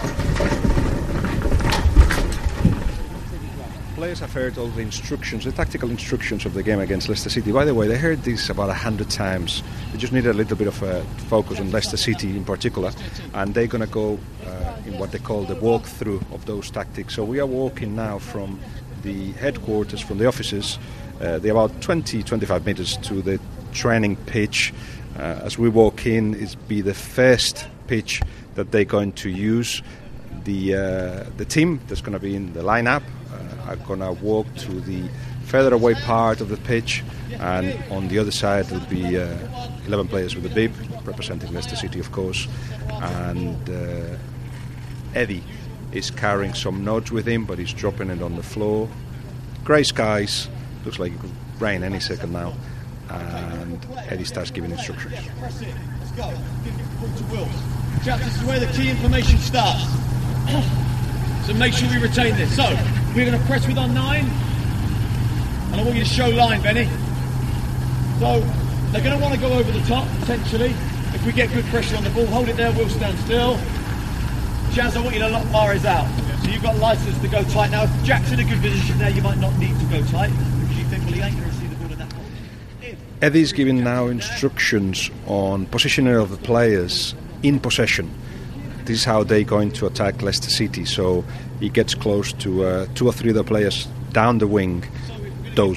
[SPEAKER 18] Players have heard all the instructions, the tactical instructions of the game against Leicester City. By the way, they heard this about a hundred times. They just need a little bit of a focus on Leicester City in particular, and they're going to go uh, in what they call the walkthrough of those tactics. So we are walking now from the headquarters, from the offices. Uh, they're about twenty to twenty-five metres to the training pitch. Uh, as we walk in, it's be the first pitch that they're going to use. The uh, the team that's going to be in the lineup uh, are going to walk to the further away part of the pitch, and on the other side will be uh, eleven players with a bib representing Leicester City, of course, and uh, Eddie is carrying some notes with him, but he's dropping it on the floor. Grey skies, looks like it could rain any second now, and Eddie starts giving instructions.
[SPEAKER 17] Press it. Let's go. Give it the ball to Wills. Chaps, this is where the key information starts. So make sure we retain this. So we're going to press with our nine, and I want you to show line, Benny. So they're going to want to go over the top potentially. If we get good pressure on the ball, hold it there. We'll stand still. Jazz, I want you to lock Mahrez out. So you've got license to go tight now. If Jack's in a good position there, you might not need to go tight because you think, well, he ain't going to see the ball at that point.
[SPEAKER 18] Eddie's giving now instructions on positioning of the players in possession. This is how they're going to attack Leicester City. So he gets close to uh, two or three of the players down the wing. Those are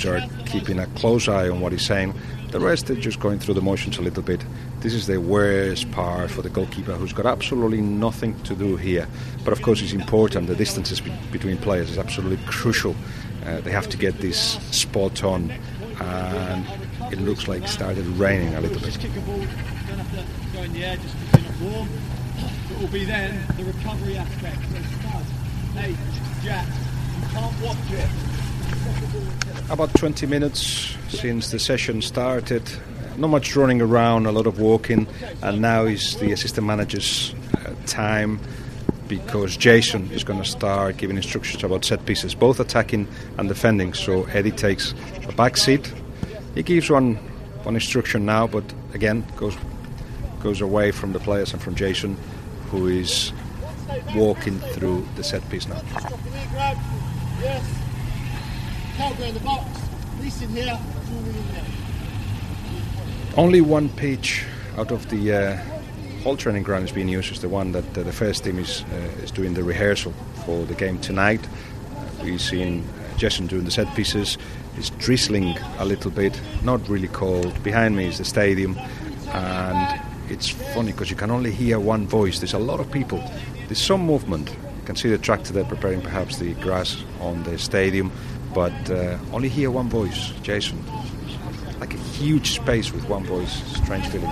[SPEAKER 18] keeping a close eye on what he's saying. The rest are just going through the motions a little bit. This is the worst part for the goalkeeper, who's got absolutely nothing to do here. But of course it's important. The distances be- between players is absolutely crucial. Uh, they have to get this spot on, and it looks like it started raining a little bit.
[SPEAKER 17] Just kick a ball, don't have to go in the air, just keep it warm. It will be then the recovery aspect. So Spud, Nate, Jack, you can't watch it.
[SPEAKER 18] About twenty minutes since the session started. Not much running around, a lot of walking, and now is the assistant manager's uh, time, because Jason is going to start giving instructions about set pieces, both attacking and defending. So Eddie takes a back seat. He gives one one instruction now, but again goes goes away from the players and from Jason, who is walking through the set piece now.
[SPEAKER 17] Yes. Calgary in the box. Reese in here. Julie in there.
[SPEAKER 18] Only one pitch out of the uh, whole training ground is being used. Is the one that uh, the first team is uh, is doing the rehearsal for the game tonight. Uh, we've seen Jason doing the set pieces. It's drizzling a little bit, not really cold. Behind me is the stadium, and it's funny because you can only hear one voice. There's a lot of people. There's some movement. You can see the tractor there preparing perhaps the grass on the stadium, but uh, only hear one voice, Jason. Like a huge space with one voice. Strange feeling.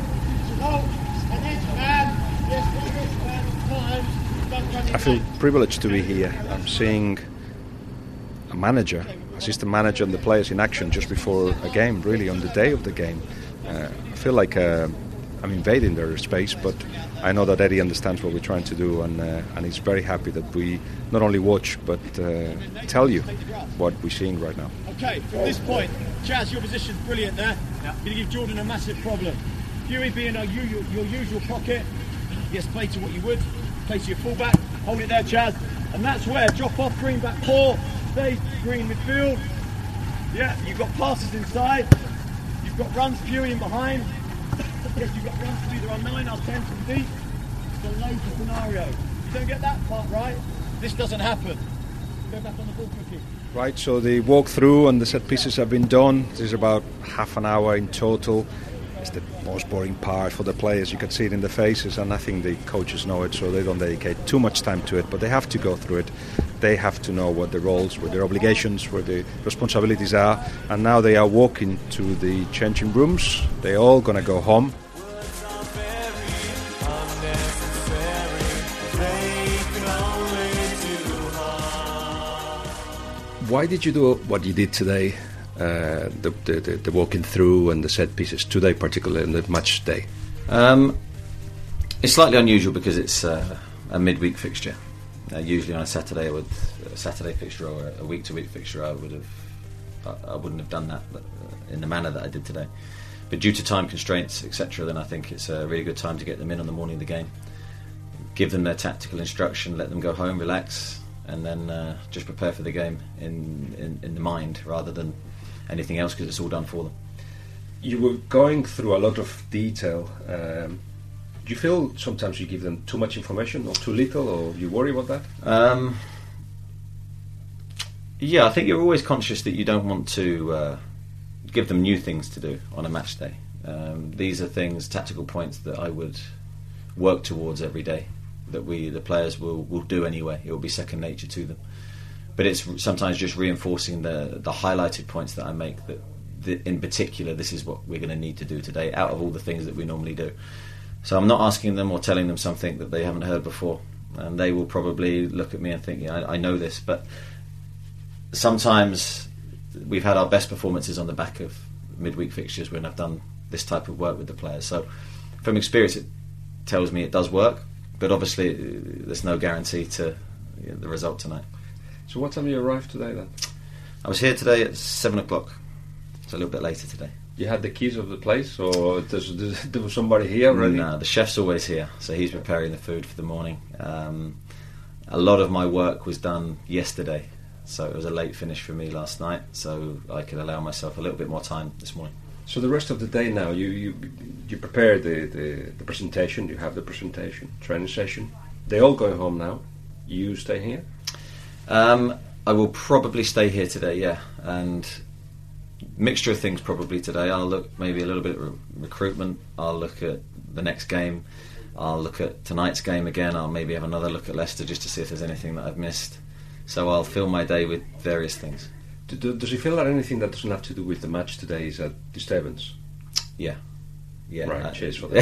[SPEAKER 18] I feel privileged to be here. I'm seeing a manager, assistant manager, and the players in action just before a game, really on the day of the game. Uh, I feel like uh, I'm invading their space, but I know that Eddie understands what we're trying to do, and uh, and he's very happy that we not only watch but uh, tell you what we're seeing right now.
[SPEAKER 17] Okay, from this point, Chaz, your position's brilliant there. Yeah. Going to give Jordan a massive problem. Huey being our, your, your usual pocket, yes, play to what you would, play to your fullback, hold it there, Chaz, and that's where drop off, green back four, stay green midfield. Yeah, you've got passes inside, you've got runs Huey in behind. Yes, you've got runs to either on nine or ten from deep. It's a loads of scenario. You don't get that part right, this doesn't happen. Go back on the ball quickly.
[SPEAKER 18] Right, so the walkthrough and the set pieces have been done. This is about half an hour in total. It's the most boring part for the players. You can see it in the faces, and I think the coaches know it, so they don't dedicate too much time to it, but they have to go through it. They have to know what the roles, what their obligations, where the responsibilities are, and now they are walking to the changing rooms. They're all going to go home. Why did you do what you did today, uh, the, the, the, the walking through and the set pieces today, particularly on the match day?
[SPEAKER 14] Um, it's slightly unusual because it's uh, a midweek fixture. Uh, usually on a Saturday, with a Saturday fixture or a week-to-week fixture, I would have, I, I wouldn't have done that but, uh, in the manner that I did today. But due to time constraints, et cetera, then I think it's a really good time to get them in on the morning of the game, give them their tactical instruction, let them go home, relax, and then uh, just prepare for the game in, in, in the mind rather than anything else, because it's all done for them.
[SPEAKER 13] You were going through a lot of detail. Um, do you feel sometimes you give them too much information or too little, or you worry about that?
[SPEAKER 14] Um, yeah, I think you're always conscious that you don't want to uh, give them new things to do on a match day. Um, these are things, tactical points that I would work towards every day, that we, the players, will, will do anyway. It will be second nature to them. But it's sometimes just reinforcing the the highlighted points that I make, that, that in particular this is what we're going to need to do today out of all the things that we normally do. So I'm not asking them or telling them something that they haven't heard before, and they will probably look at me and think, yeah, I, I know this. But sometimes we've had our best performances on the back of midweek fixtures when I've done this type of work with the players. So from experience it tells me it does work. But obviously, there's no guarantee to you know, the result tonight.
[SPEAKER 13] So what time you arrived today then?
[SPEAKER 14] I was here today at seven o'clock, so a little bit later today.
[SPEAKER 13] You had the keys of the place, or does, does, there was somebody here already?
[SPEAKER 14] No, the chef's always here, so he's preparing the food for the morning. Um, a lot of my work was done yesterday, so it was a late finish for me last night, so I could allow myself a little bit more time this morning.
[SPEAKER 13] So the rest of the day now, you you, you prepare the, the, the presentation, you have the presentation, training session. They all going home now. You stay here?
[SPEAKER 14] Um, I will probably stay here today, yeah. And mixture of things probably today. I'll look maybe a little bit at re- recruitment. I'll look at the next game. I'll look at tonight's game again. I'll maybe have another look at Leicester just to see if there's anything that I've missed. So I'll fill my day with various things.
[SPEAKER 13] Do, do, does he feel that anything that doesn't have to do with the match today is a disturbance?
[SPEAKER 14] Yeah. Yeah.
[SPEAKER 13] Right,
[SPEAKER 14] uh,
[SPEAKER 13] cheers for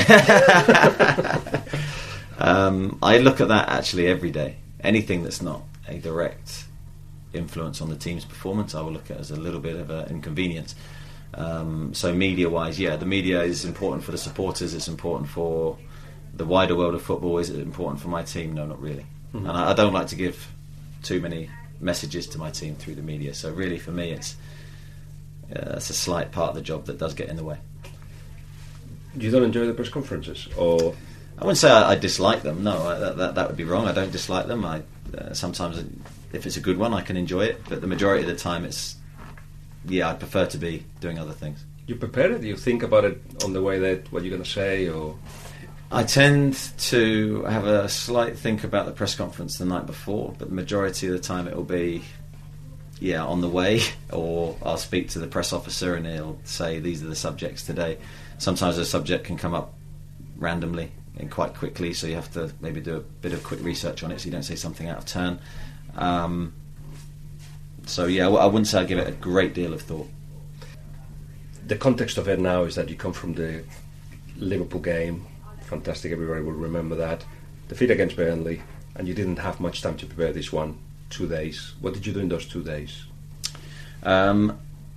[SPEAKER 13] that.
[SPEAKER 14] um, I look at that actually every day. Anything that's not a direct influence on the team's performance, I will look at as a little bit of an inconvenience. Um, so media-wise, yeah, the media is important for the supporters, it's important for the wider world of football. Is it important for my team? No, not really. Mm-hmm. And I, I don't like to give too many messages to my team through the media, so really for me it's uh, it's a slight part of the job that does get in the way.
[SPEAKER 13] You don't enjoy the press conferences? Or
[SPEAKER 14] I wouldn't say I, I dislike them, no, I, that, that, that would be wrong. I don't dislike them. I uh, sometimes, if it's a good one, I can enjoy it, but the majority of the time it's, yeah, I prefer to be doing other things.
[SPEAKER 13] You prepare it? Do you think about it on the way that what you're going to say, or...?
[SPEAKER 14] I tend to have a slight think about the press conference the night before, but the majority of the time it will be, yeah, on the way, or I'll speak to the press officer and he'll say these are the subjects today. Sometimes a subject can come up randomly and quite quickly, so you have to maybe do a bit of quick research on it so you don't say something out of turn. Um, so yeah, I wouldn't say I give it a great deal of thought.
[SPEAKER 13] The context of it now is that you come from the Liverpool game. Fantastic, everybody will remember that. Defeat against Burnley, and you didn't have much time to prepare this one. Two days. What did you do in those two days?
[SPEAKER 14] Um,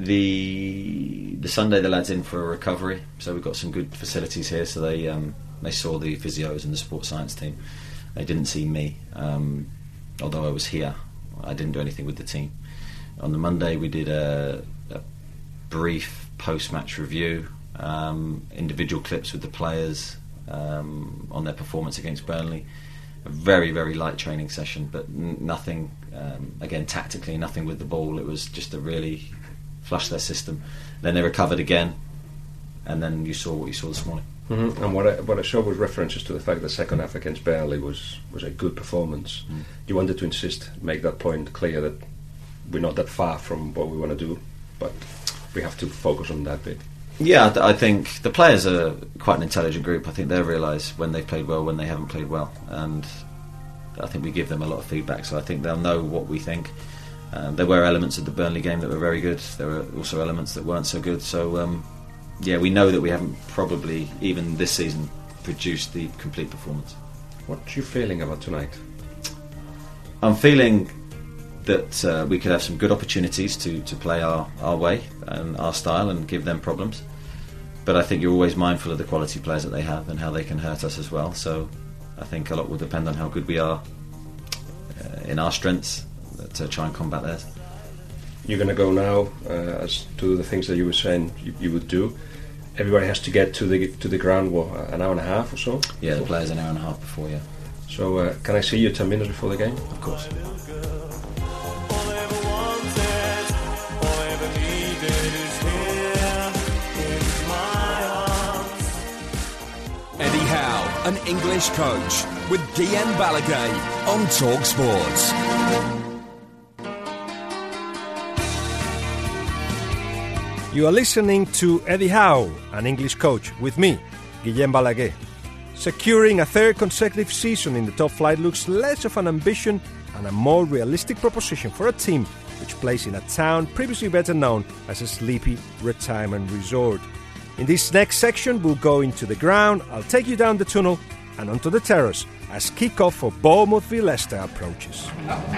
[SPEAKER 14] the the Sunday the lads in for a recovery, so we've got some good facilities here. So they um, they saw the physios and the sports science team. They didn't see me, um, although I was here. I didn't do anything with the team. On the Monday we did a, a brief post-match review, um, individual clips with the players. Um, on their performance against Burnley. A very, very light training session, but n- nothing, um, again, tactically, nothing with the ball. It was just to really flush their system. Then they recovered again, and then you saw what you saw this morning.
[SPEAKER 13] Mm-hmm. And what I, what I saw was references to the fact that the second half against Burnley was, was a good performance. Mm. You wanted to insist, make that point clear that we're not that far from what we want to do, but we have to focus on that bit.
[SPEAKER 14] Yeah, I, th- I think the players are quite an intelligent group. I think they realise when they've played well, when they haven't played well, and I think we give them a lot of feedback, so I think they'll know what we think. Um, there were elements of the Burnley game that were very good. There were also elements that weren't so good, so um, yeah, we know that we haven't probably, even this season, produced the complete performance.
[SPEAKER 13] What are you feeling about tonight?
[SPEAKER 14] I'm feeling that uh, we could have some good opportunities to, to play our, our way and our style and give them problems. But I think you're always mindful of the quality players that they have and how they can hurt us as well. So I think a lot will depend on how good we are uh, in our strengths to try and combat theirs.
[SPEAKER 13] You're going to go now uh, as to the things that you were saying you, you would do. Everybody has to get to the to the ground, what, an hour and a half or so?
[SPEAKER 14] Yeah, the players an hour and a half before, yeah.
[SPEAKER 13] So uh, can I see you ten minutes before the game?
[SPEAKER 14] Of course.
[SPEAKER 4] Eddie Howe, an English coach, with Guillaume Balaguer on Talk Sports.
[SPEAKER 5] You are listening to Eddie Howe, an English coach, with me, Guillaume Balaguer. Securing a third consecutive season in the top flight looks less of an ambition and a more realistic proposition for a team which plays in a town previously better known as a sleepy retirement resort. In this next section, we'll go into the ground, I'll take you down the tunnel and onto the terrace as kick-off for Bournemouth v Leicester approaches.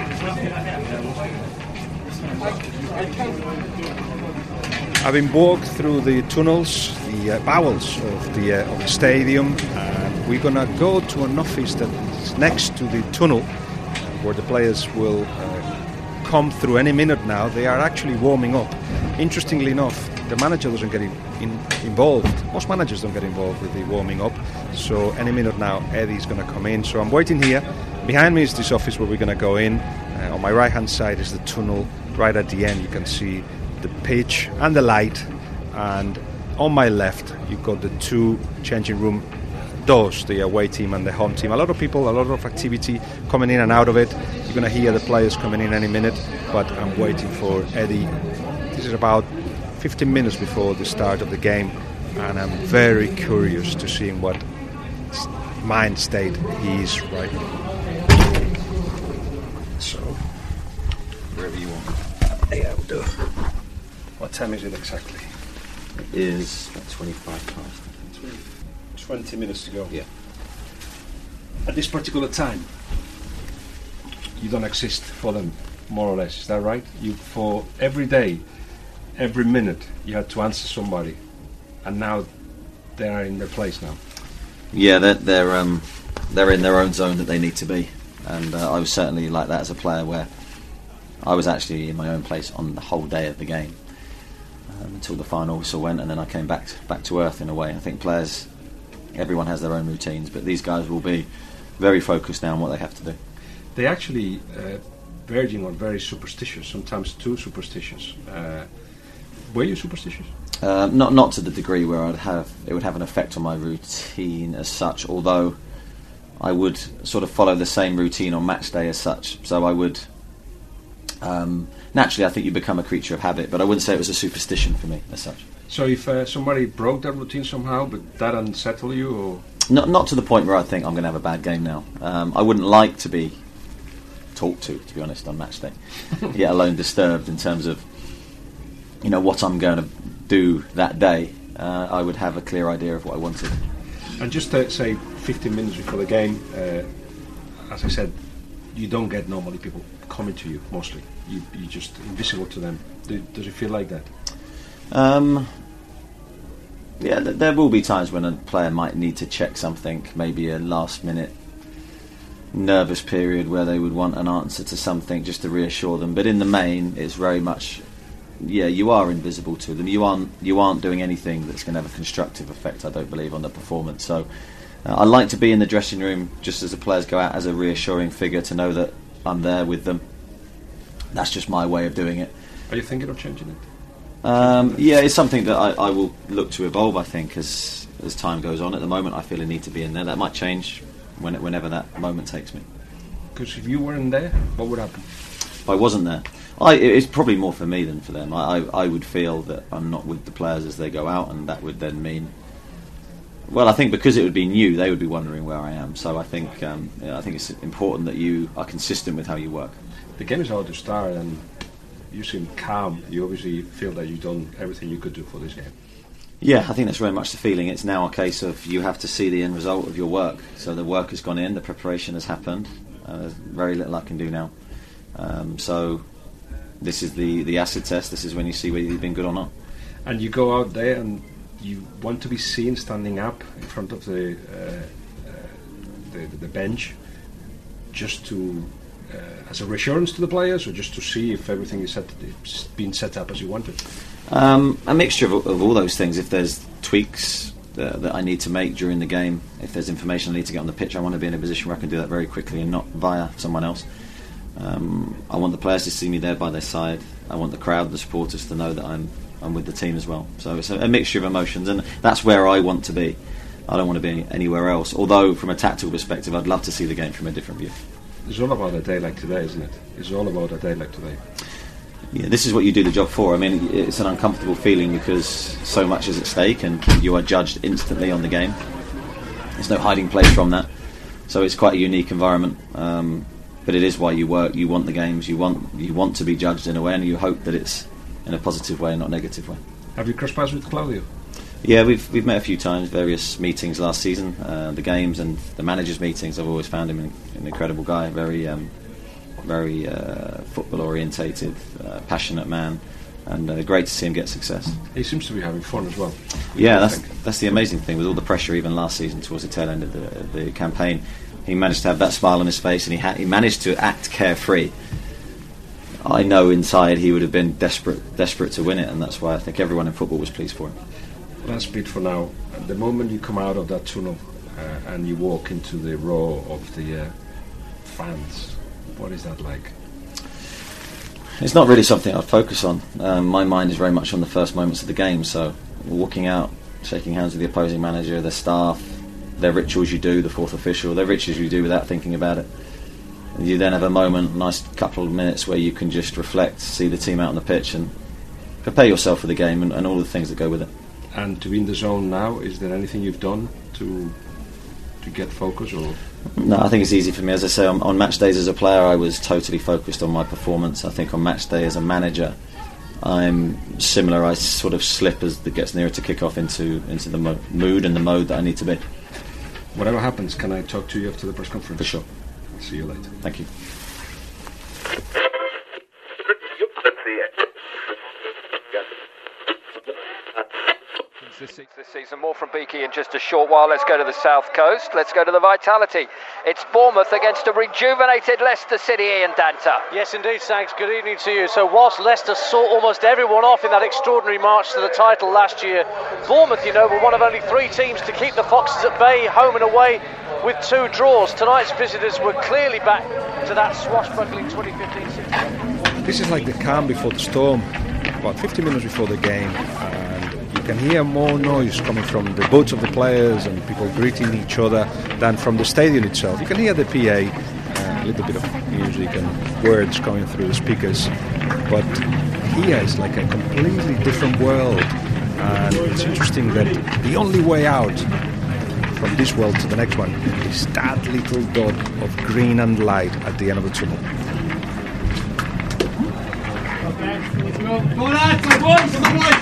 [SPEAKER 5] Having walked through the tunnels, the uh, bowels of the, uh, of the stadium, uh, we're going to go to an office that's next to the tunnel, uh, where the players will uh, come through any minute now. They are actually warming up. Interestingly enough, the manager doesn't get in, in, involved. Most managers don't get involved with the warming up. So any minute now, Eddie's going to come in. So I'm waiting here. Behind me is this office where we're going to go in. Uh, on my right-hand side is the tunnel. Right at the end, you can see the pitch and the light. And on my left, you've got the two changing room doors, the away team and the home team. A lot of people, a lot of activity coming in and out of it. You're going to hear the players coming in any minute. But I'm waiting for Eddie. This is about
[SPEAKER 18] fifteen minutes before the start of the game, and I'm very curious to see in what s- mind state he is right now.
[SPEAKER 5] So, wherever you want. Yeah, we'll do. What time is it exactly?
[SPEAKER 14] It is twenty-five past.
[SPEAKER 5] twenty minutes to go.
[SPEAKER 14] Yeah.
[SPEAKER 5] At this particular time, you don't exist for them, more or less. Is that right? You for every day, every minute, you had to answer somebody, and now they are in their place now.
[SPEAKER 14] Yeah, they're they're um, they're in their own zone that they need to be, and uh, I was certainly like that as a player, where I was actually in my own place on the whole day of the game um, until the final whistle went, and then I came back to, back to earth in a way. I think players, everyone has their own routines, but these guys will be very focused now on what they have to do.
[SPEAKER 5] They actually uh, verging on very superstitious, sometimes too superstitious. Uh, were you superstitious?
[SPEAKER 14] Uh, not not to the degree where I'd have it would have an effect on my routine as such. Although I would sort of follow the same routine on match day as such. So I would um, naturally, I think you become a creature of habit. But I wouldn't say it was a superstition for me as such.
[SPEAKER 5] So if uh, somebody broke that routine somehow, but that unsettled you, or
[SPEAKER 14] not not to the point where I think I'm going to have a bad game now. Um, I wouldn't like to be talked to, to be honest, on match day, yet alone disturbed in terms of, you know, what I'm going to do that day. Uh, I would have a clear idea of what I wanted.
[SPEAKER 5] And just to say, fifteen minutes before the game, uh, as I said, you don't get normally people coming to you. Mostly, you you're just invisible to them. Do, does it feel like that?
[SPEAKER 14] Um, yeah, th- there will be times when a player might need to check something, maybe a last-minute nervous period where they would want an answer to something just to reassure them. But in the main, it's very much, yeah, you are invisible to them. You aren't you aren't doing anything that's going to have a constructive effect, I don't believe, on the performance. So uh, I like to be in the dressing room just as the players go out, as a reassuring figure, to know that I'm there with them. That's just my way of doing it.
[SPEAKER 5] Are you thinking of changing it?
[SPEAKER 14] Um, yeah, it's something that I, I will look to evolve, I think, as as time goes on. At the moment, I feel a need to be in there. That might change when it, whenever that moment takes me.
[SPEAKER 5] Because if you weren't there, what would happen?
[SPEAKER 14] If I wasn't there, I, it's probably more for me than for them. I, I, I would feel that I'm not with the players as they go out, and that would then mean, well, I think because it would be new, they would be wondering where I am. So I think um, yeah, I think it's important that you are consistent with how you work.
[SPEAKER 5] The game is about to start, and you seem calm. You obviously feel that you've done everything you could do for this game.
[SPEAKER 14] Yeah, I think that's very much the feeling. It's now a case of you have to see the end result of your work. So the work has gone in, the preparation has happened. Uh, there's very little I can do now. Um, so this is the, the acid test. This is when you see whether you've been good or not.
[SPEAKER 5] And you go out there and you want to be seen standing up in front of the uh, uh, the, the bench, just to uh, as a reassurance to the players, or just to see if everything is set, it's been set up as you wanted.
[SPEAKER 14] Um, a mixture of, of all those things. If there's tweaks that, that I need to make during the game, if there's information I need to get on the pitch, I want to be in a position where I can do that very quickly and not via someone else. Um, I want the players to see me there by their side. I want the crowd, the supporters, to know that I'm I'm with the team as well. So it's a, a mixture of emotions, and that's where I want to be. I don't want to be anywhere else. Although, from a tactical perspective, I'd love to see the game from a different view.
[SPEAKER 5] It's all about a day like today, isn't it? It's all about a day like today.
[SPEAKER 14] Yeah, this is what you do the job for. I mean, it's an uncomfortable feeling because so much is at stake and you are judged instantly on the game. There's no hiding place from that. So it's quite a unique environment. Um, but it is why you work. You want the games. You want you want to be judged in a way, and you hope that it's in a positive way, not a negative way.
[SPEAKER 5] Have you crossed paths with Claudio?
[SPEAKER 14] Yeah, we've we've met a few times, various meetings last season, uh, the games and the managers' meetings. I've always found him an, an incredible guy, very um, very uh, football orientated, uh, passionate man, and uh, great to see him get success.
[SPEAKER 5] He seems to be having fun as well.
[SPEAKER 14] Yeah, that's that's the amazing thing with all the pressure, even last season towards the tail end of the, of the campaign. He managed to have that smile on his face, and he ha- he managed to act carefree. I know inside he would have been desperate desperate to win it, and that's why I think everyone in football was pleased for him.
[SPEAKER 5] Last bit for now. The moment you come out of that tunnel uh, and you walk into the row of the uh, fans, what is that like?
[SPEAKER 14] It's not really something I'd focus on. Um, my mind is very much on the first moments of the game, so walking out, shaking hands with the opposing manager, the staff, their rituals you do, the fourth official, their rituals you do without thinking about it. You then have a moment, a nice couple of minutes where you can just reflect, see the team out on the pitch, and prepare yourself for the game and, and all the things that go with it.
[SPEAKER 13] And to be in the zone now, is there anything you've done to to get focus? Or
[SPEAKER 14] no, I think it's easy for me. As I say, on, on match days as a player, I was totally focused on my performance. I think on match day as a manager, I'm similar. I sort of slip as it gets nearer to kick off into into the mo- mood and the mode that I need to be.
[SPEAKER 13] Whatever happens, can I talk to you after the press conference?
[SPEAKER 14] For sure.
[SPEAKER 13] I'll see you later.
[SPEAKER 14] Thank you.
[SPEAKER 20] This, this season, more from Beaky in just a short while. Let's go to the south coast. Let's go to the Vitality. It's Bournemouth against a rejuvenated Leicester City. Ian Danta.
[SPEAKER 9] Yes, indeed, Sanks. Good evening to you. So, whilst Leicester saw almost everyone off in that extraordinary march to the title last year, Bournemouth, you know, were one of only three teams to keep the Foxes at bay, home and away, with two draws. Tonight's visitors were clearly back to that swashbuckling twenty fifteen sixteen.
[SPEAKER 18] This is like the calm before the storm. About fifty minutes before the game, and you can hear more noise coming from the boots of the players and people greeting each other than from the stadium itself. You can hear the P A, uh, a little bit of music and words coming through the speakers, but here is like a completely different world, and it's interesting that the only way out from this world to the next one is that little dot of green and light at the end of the tunnel.
[SPEAKER 17] Go lads, my boys, my boys.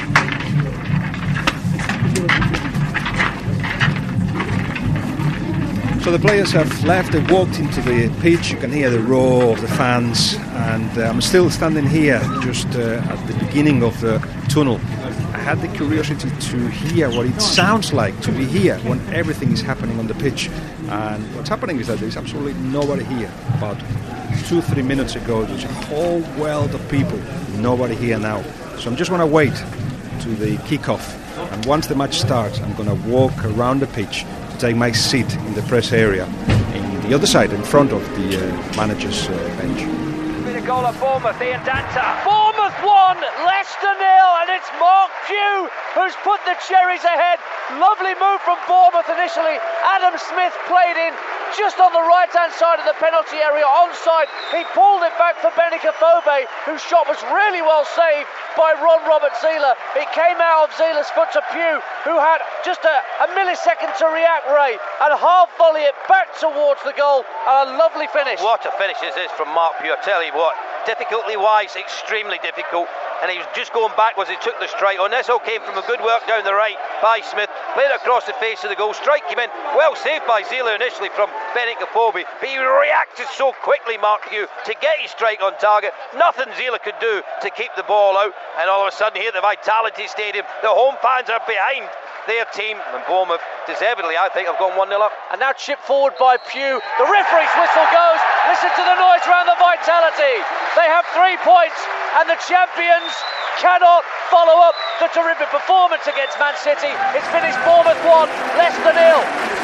[SPEAKER 18] So the players have left, they've walked into the pitch, you can hear the roar of the fans, and uh, I'm still standing here just uh, at the beginning of the tunnel. I had the curiosity to hear what it sounds like to be here when everything is happening on the pitch, and what's happening is that there's absolutely nobody here. About two, three minutes ago, there's a whole world of people, nobody here now. So I'm just going to wait to the kickoff, and once the match starts, I'm going to walk around the pitch to take my seat in the press area, in the other side, in front of the uh, manager's uh, bench.
[SPEAKER 20] Been a goal at Bournemouth, Ian Danta. Bournemouth one, Leicester nil, and it's Mark Pugh who's put the Cherries ahead. Lovely move from Bournemouth initially. Adam Smith played in just on the right-hand side of the penalty area, onside. He pulled it back for Benica Fobe, whose shot was really well saved by Ron Robert Zieler. It came out of Zieler's foot to Pugh, who had just a, a millisecond to react, Ray, and half volley it back towards the goal. And a lovely finish.
[SPEAKER 21] What a finish this is from Mark Pugh, I tell you what. Difficulty-wise, extremely difficult. And he was just going backwards, he took the strike. Onesso came from a good work down the right by Smith, played across the face of the goal, strike came in, well saved by Zieler initially from Benik Afobe, but he reacted so quickly, Mark Pugh, to get his strike on target. Nothing Zieler could do to keep the ball out, and all of a sudden here at the Vitality Stadium, the home fans are behind their team, and Bournemouth, deservedly, I think, have gone one nil up.
[SPEAKER 9] And now chipped forward by Pugh. The referee's whistle goes. Listen to the noise around the Vitality. They have three points, and the champions cannot follow up the terrific performance against Man City. It's finished Bournemouth one, Leicester nil.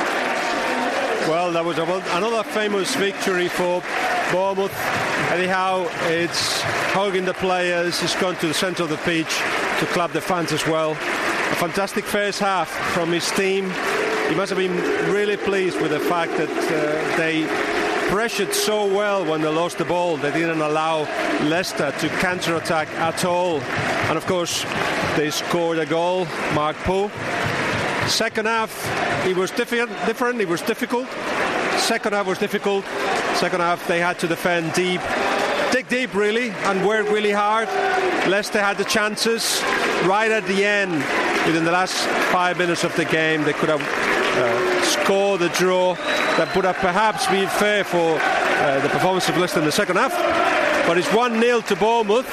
[SPEAKER 22] Well, that was another famous victory for Bournemouth. Anyhow, it's hugging the players, he's gone to the centre of the pitch to clap the fans as well. A fantastic first half from his team. He must have been really pleased with the fact that uh, they pressured so well when they lost the ball. They didn't allow Leicester to counter-attack at all. And of course, they scored a goal, Mark Pugh. Second half, it was different, different, it was difficult. Second half was difficult. Second half, they had to defend deep. Dig deep, really, and work really hard. Leicester had the chances right at the end. Within the last five minutes of the game, they could have uh, scored the draw. That would have perhaps been fair for uh, the performance of Leicester in the second half. But it's one nil to Bournemouth.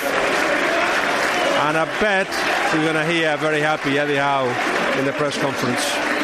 [SPEAKER 22] And I bet we're going to hear very happy Eddie Howe in the press conference.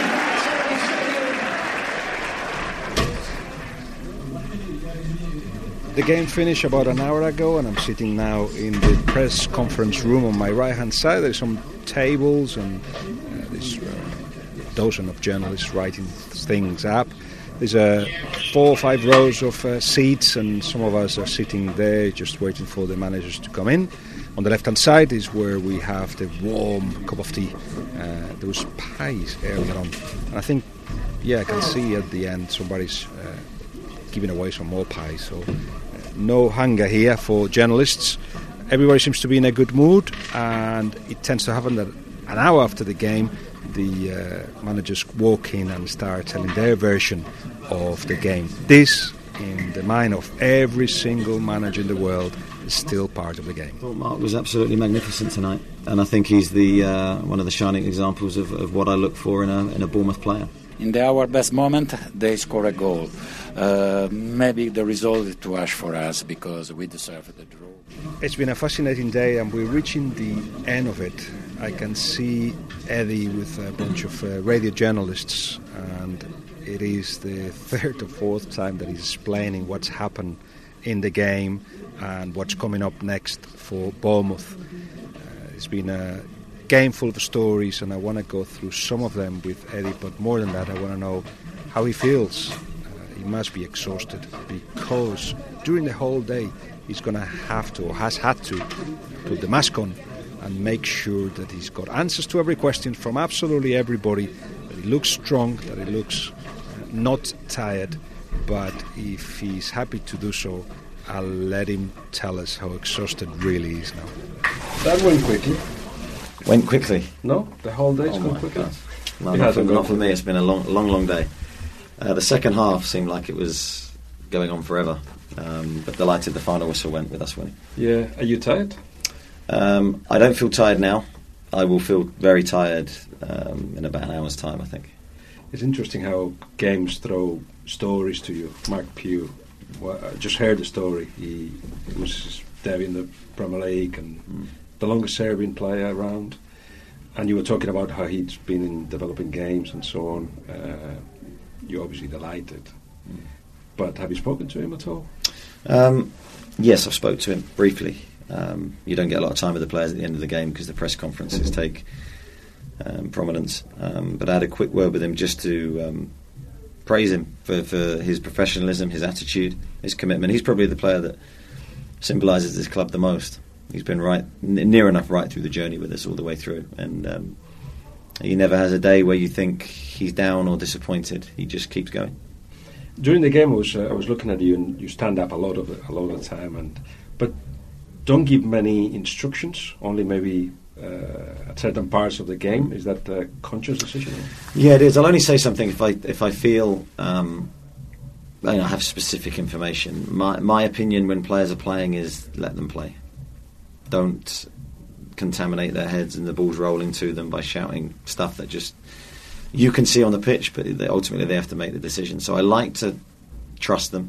[SPEAKER 18] The game finished about an hour ago, and I'm sitting now in the press conference room. On my right-hand side, there's some tables, and uh, there's uh, a dozen of journalists writing things up. There's uh, four or five rows of uh, seats, and some of us are sitting there just waiting for the managers to come in. On the left-hand side is where we have the warm cup of tea. Uh, there was pies earlier on, and I think, yeah, I can see at the end somebody's uh, giving away some more pies. So. No hunger here for journalists. everybody seems to be in a good mood, and it tends to happen that an hour after the game, the uh, managers walk in and start telling their version of the game. This, in the mind of every single manager in the world, is still part of the game.
[SPEAKER 14] I thought Mark was absolutely magnificent tonight, and I think he's the uh, one of the shining examples of, of what I look for in a, in a Bournemouth player.
[SPEAKER 1] In the our best moment, they score a goal. Uh, maybe the result is too harsh for us because we deserve the draw.
[SPEAKER 18] It's been a fascinating day, and we're reaching the end of it. I can see Eddie with a bunch of uh, radio journalists, and it is the third or fourth time that he's explaining what's happened in the game and what's coming up next for Bournemouth. Uh, it's been a game full of stories, and I want to go through some of them with Eddie, but more than that, I want to know how he feels. Uh, he must be exhausted because during the whole day he's going to have to, or has had to, put the mask on and make sure that he's got answers to every question from absolutely everybody, that he looks strong, that he looks not tired, but if he's happy to do so, I'll let him tell us how exhausted really is now.
[SPEAKER 13] That went quickly.
[SPEAKER 14] Went quickly?
[SPEAKER 13] No, the whole day's
[SPEAKER 14] oh
[SPEAKER 13] gone quickly.
[SPEAKER 14] No, not, for, not for me. It's been a long, long, long day. Uh, the second half seemed like it was going on forever, um, but delighted the final whistle went with us winning.
[SPEAKER 13] Yeah, are you tired?
[SPEAKER 14] Um, I don't feel tired now. I will feel very tired um, in about an hour's time, I think.
[SPEAKER 13] It's interesting how games throw stories to you. Mark Pugh, well, I just heard the story. He was there in the Premier League and mm. the longest Serbian player around. And you were talking about how he'd been in developing games and so on. Uh, you're obviously delighted. Mm. But have you spoken to him at all?
[SPEAKER 14] Um, yes, I've spoken to him briefly. Um, you don't get a lot of time with the players at the end of the game because the press conferences take um, prominence. Um, but I had a quick word with him just to um, praise him for, for his professionalism, his attitude, his commitment. He's probably the player that symbolises this club the most. He's been right, n- near enough right through the journey with us all the way through, and um, he never has a day where you think he's down or disappointed. He just keeps going.
[SPEAKER 13] During the game, I was uh, I was looking at you, and you stand up a lot of it, a lot of the time, and but don't give many instructions. Only maybe uh, at certain parts of the game. Is that a conscious decision?
[SPEAKER 14] Yeah, it is. I'll only say something if I if I feel um, I have specific information. My my opinion when players are playing is let them play. Don't contaminate their heads and the ball's rolling to them by shouting stuff that just you can see on the pitch, but they, ultimately they have to make the decision. So I like to trust them,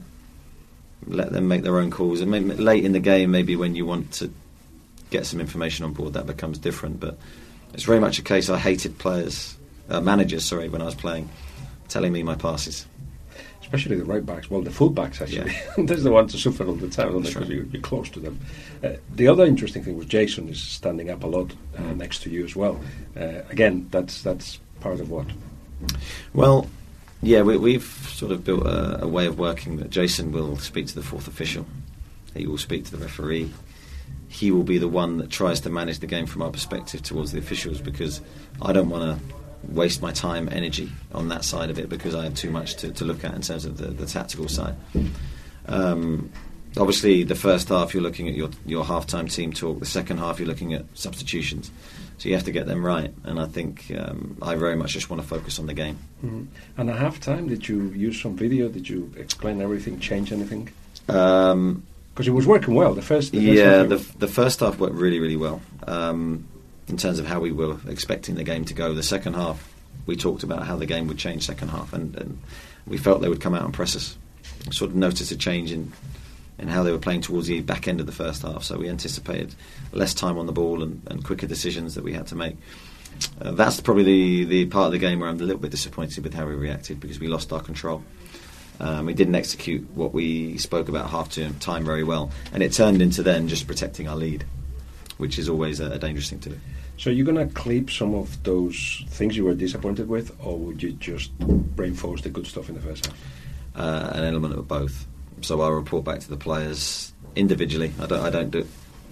[SPEAKER 14] let them make their own calls. And maybe late in the game, maybe when you want to get some information on board, that becomes different. But it's very much a case I hated players, uh, managers, sorry, when I was playing, telling me my passes.
[SPEAKER 13] Especially the right backs, well, the full backs actually. Yeah. There's the ones to suffer all the time, because right. you, you're close to them. Uh, the other interesting thing was Jason is standing up a lot uh, mm. next to you as well. Uh, again, that's that's part of what?
[SPEAKER 14] Well, yeah, we, we've sort of built a, a way of working that Jason will speak to the fourth official. He will speak to the referee. He will be the one that tries to manage the game from our perspective towards the officials, because I don't want to waste my time, energy on that side of it, because I have too much to, to look at in terms of the, the tactical side. Um, obviously, the first half you're looking at your, your half-time team talk. The second half you're looking at substitutions. So you have to get them right, and I think um, I very much just want to focus on the game.
[SPEAKER 13] Mm-hmm. And at half-time, did you use some video? Did you explain everything, change anything?
[SPEAKER 14] Because um,
[SPEAKER 13] it was working well. The first, the first
[SPEAKER 14] yeah,
[SPEAKER 13] half
[SPEAKER 14] the, the first half worked really, really well. Um, in terms of how we were expecting the game to go. The second half, we talked about how the game would change second half, and, and we felt they would come out and press us. We sort of noticed a change in, in how they were playing towards the back end of the first half, so we anticipated less time on the ball and, and quicker decisions that we had to make. Uh, that's probably the, the part of the game where I'm a little bit disappointed with how we reacted, because we lost our control. Um, we didn't execute what we spoke about half time very well, and it turned into then just protecting our lead, which is always a, a dangerous thing to do.
[SPEAKER 13] So you're going to clip some of those things you were disappointed with, or would you just reinforce the good stuff in the first half?
[SPEAKER 14] Uh, an element of both. So I'll report back to the players individually. I don't. I don't do.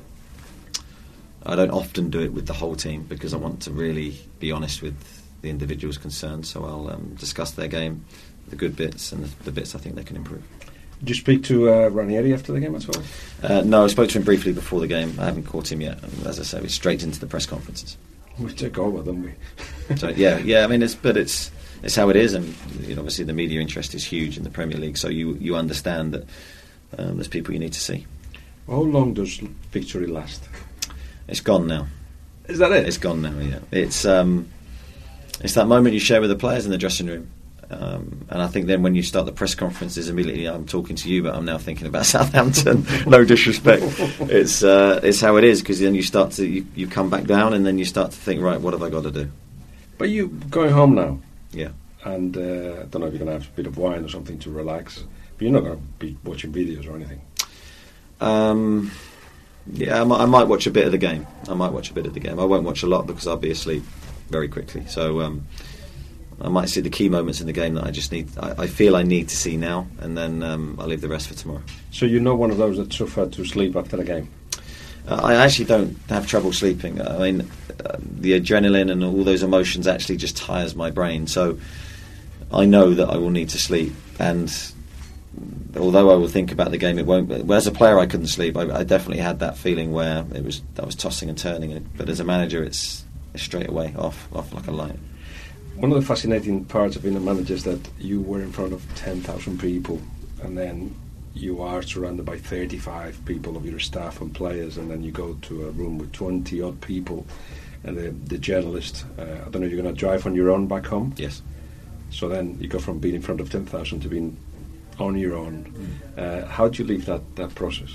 [SPEAKER 14] I don't often do it with the whole team, because I want to really be honest with the individuals concerned. So I'll um, discuss their game, the good bits and the, the bits I think they can improve.
[SPEAKER 16] Did you speak to uh, Ranieri after the game at all?
[SPEAKER 14] Uh, no, I spoke to him briefly before the game. I haven't caught him yet. And as I say, we're straight into the press conferences.
[SPEAKER 16] We took over, didn't we?
[SPEAKER 14] So yeah, yeah. I mean, it's but it's it's how it is, and you know, obviously the media interest is huge in the Premier League. So you you understand that um, there's people you need to see.
[SPEAKER 16] How long does victory last?
[SPEAKER 14] It's gone now.
[SPEAKER 16] Is that it?
[SPEAKER 14] It's gone now. Yeah. It's um, it's that moment you share with the players in the dressing room. Um, and I think then when you start the press conferences, immediately I'm talking to you, but I'm now thinking about Southampton. No disrespect. It's uh, it's how it is, because then you start to you, you come back down, and then you start to think, right, what have I got to do?
[SPEAKER 16] But you going home now?
[SPEAKER 14] Yeah.
[SPEAKER 16] And uh, I don't know if you're going to have a bit of wine or something to relax, but you're not going to be watching videos or anything.
[SPEAKER 14] Um, yeah, I might, I might watch a bit of the game. I might watch a bit of the game. I won't watch a lot because I'll be asleep very quickly. So. Um, I might see the key moments in the game that I just need. I, I feel I need to see now, and then um, I'll leave the rest for tomorrow.
[SPEAKER 16] So you're not one of those that suffer to sleep after the game?
[SPEAKER 14] Uh, I actually don't have trouble sleeping. I mean, uh, the adrenaline and all those emotions actually just tires my brain. So I know that I will need to sleep, and although I will think about the game, it won't. Well, as a player, I couldn't sleep. I, I definitely had that feeling where it was I was tossing and turning. But as a manager, it's, it's straight away off, off like a light.
[SPEAKER 16] One of the fascinating parts of being a manager is that you were in front of ten thousand people, and then you are surrounded by thirty-five people of your staff and players, and then you go to a room with twenty odd people, and the, the journalist, uh, I don't know, you're going to drive on your own back home?
[SPEAKER 14] Yes.
[SPEAKER 16] So then you go from being in front of ten thousand to being on your own. Mm. Uh, how do you leave that, that process?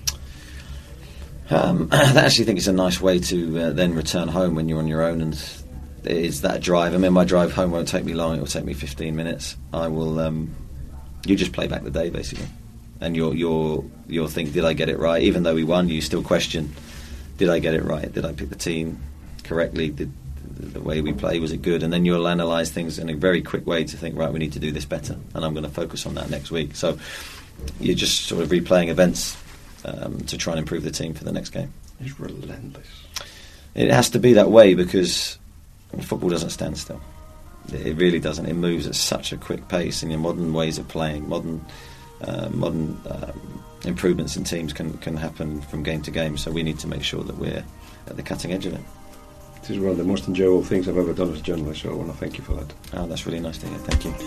[SPEAKER 14] Um, I actually think it's a nice way to uh, then return home when you're on your own, and it's that drive. I mean, my drive home won't take me long. It will take me fifteen minutes. I will. Um, you just play back the day, basically, and you'll you'll you'll think, did I get it right? Even though we won, you still question, did I get it right? Did I pick the team correctly? Did the way we play, was it good? And then you'll analyse things in a very quick way to think, right, we need to do this better, and I'm going to focus on that next week. So you're just sort of replaying events um, to try and improve the team for the next game.
[SPEAKER 16] It's relentless.
[SPEAKER 14] It has to be that way because football doesn't stand still. It really doesn't. It moves at such a quick pace, and your modern ways of playing, modern uh, modern um, improvements in teams can, can happen from game to game. So we need to make sure that we're at the cutting edge of it.
[SPEAKER 16] This is one of the most enjoyable things I've ever done as a journalist, so I want to thank you for that.
[SPEAKER 14] Oh, that's really nice to hear. Thank you.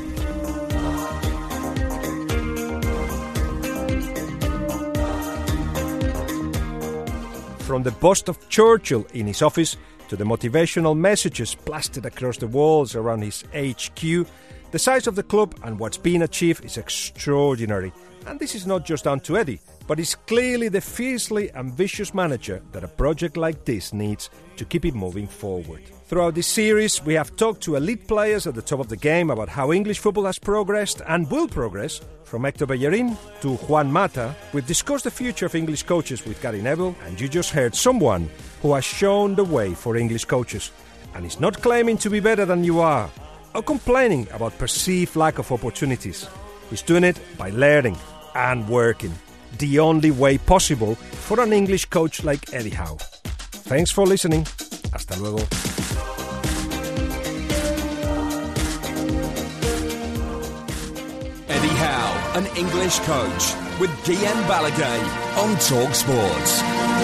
[SPEAKER 5] From the bust of Churchill in his office to the motivational messages plastered across the walls around his H Q, the size of the club and what's been achieved is extraordinary. And this is not just down to Eddie, but is clearly the fiercely ambitious manager that a project like this needs to keep it moving forward. Throughout this series, we have talked to elite players at the top of the game about how English football has progressed and will progress. From Hector Bellerin to Juan Mata, we've discussed the future of English coaches with Gary Neville, and you just heard someone who has shown the way for English coaches and is not claiming to be better than you are or complaining about perceived lack of opportunities. He's doing it by learning and working, the only way possible for an English coach like Eddie Howe. Thanks for listening. Hasta luego.
[SPEAKER 4] Eddie Howe, an English coach, with Guillaume Balaguer on Talk Sports.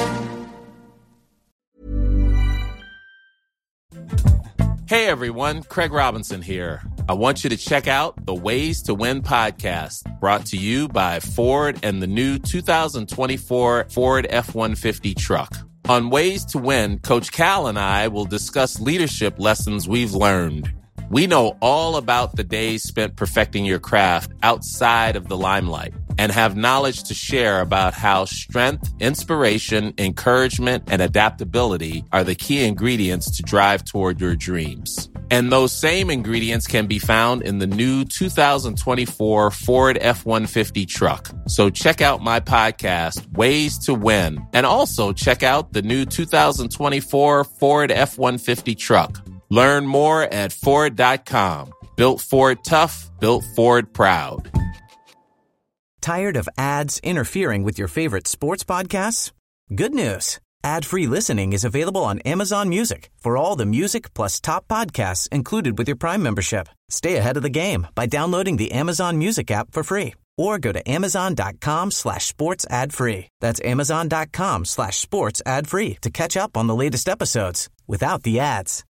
[SPEAKER 2] Hey everyone, Craig Robinson here. I want you to check out the Ways to Win podcast, brought to you by Ford and the new two thousand twenty-four Ford F one fifty truck. On Ways to Win, Coach Cal and I will discuss leadership lessons we've learned. We know all about the days spent perfecting your craft outside of the limelight and have knowledge to share about how strength, inspiration, encouragement, and adaptability are the key ingredients to drive toward your dreams. And those same ingredients can be found in the new two thousand twenty-four Ford F one fifty truck. So check out my podcast, Ways to Win, and also check out the new two thousand twenty-four Ford F one fifty truck. Learn more at Ford dot com. Built Ford tough, built Ford proud.
[SPEAKER 10] Tired of ads interfering with your favorite sports podcasts? Good news. Ad-free listening is available on Amazon Music for all the music plus top podcasts included with your Prime membership. Stay ahead of the game by downloading the Amazon Music app for free or go to amazon.com slash sports ad free. That's amazon.com slash sports ad free to catch up on the latest episodes without the ads.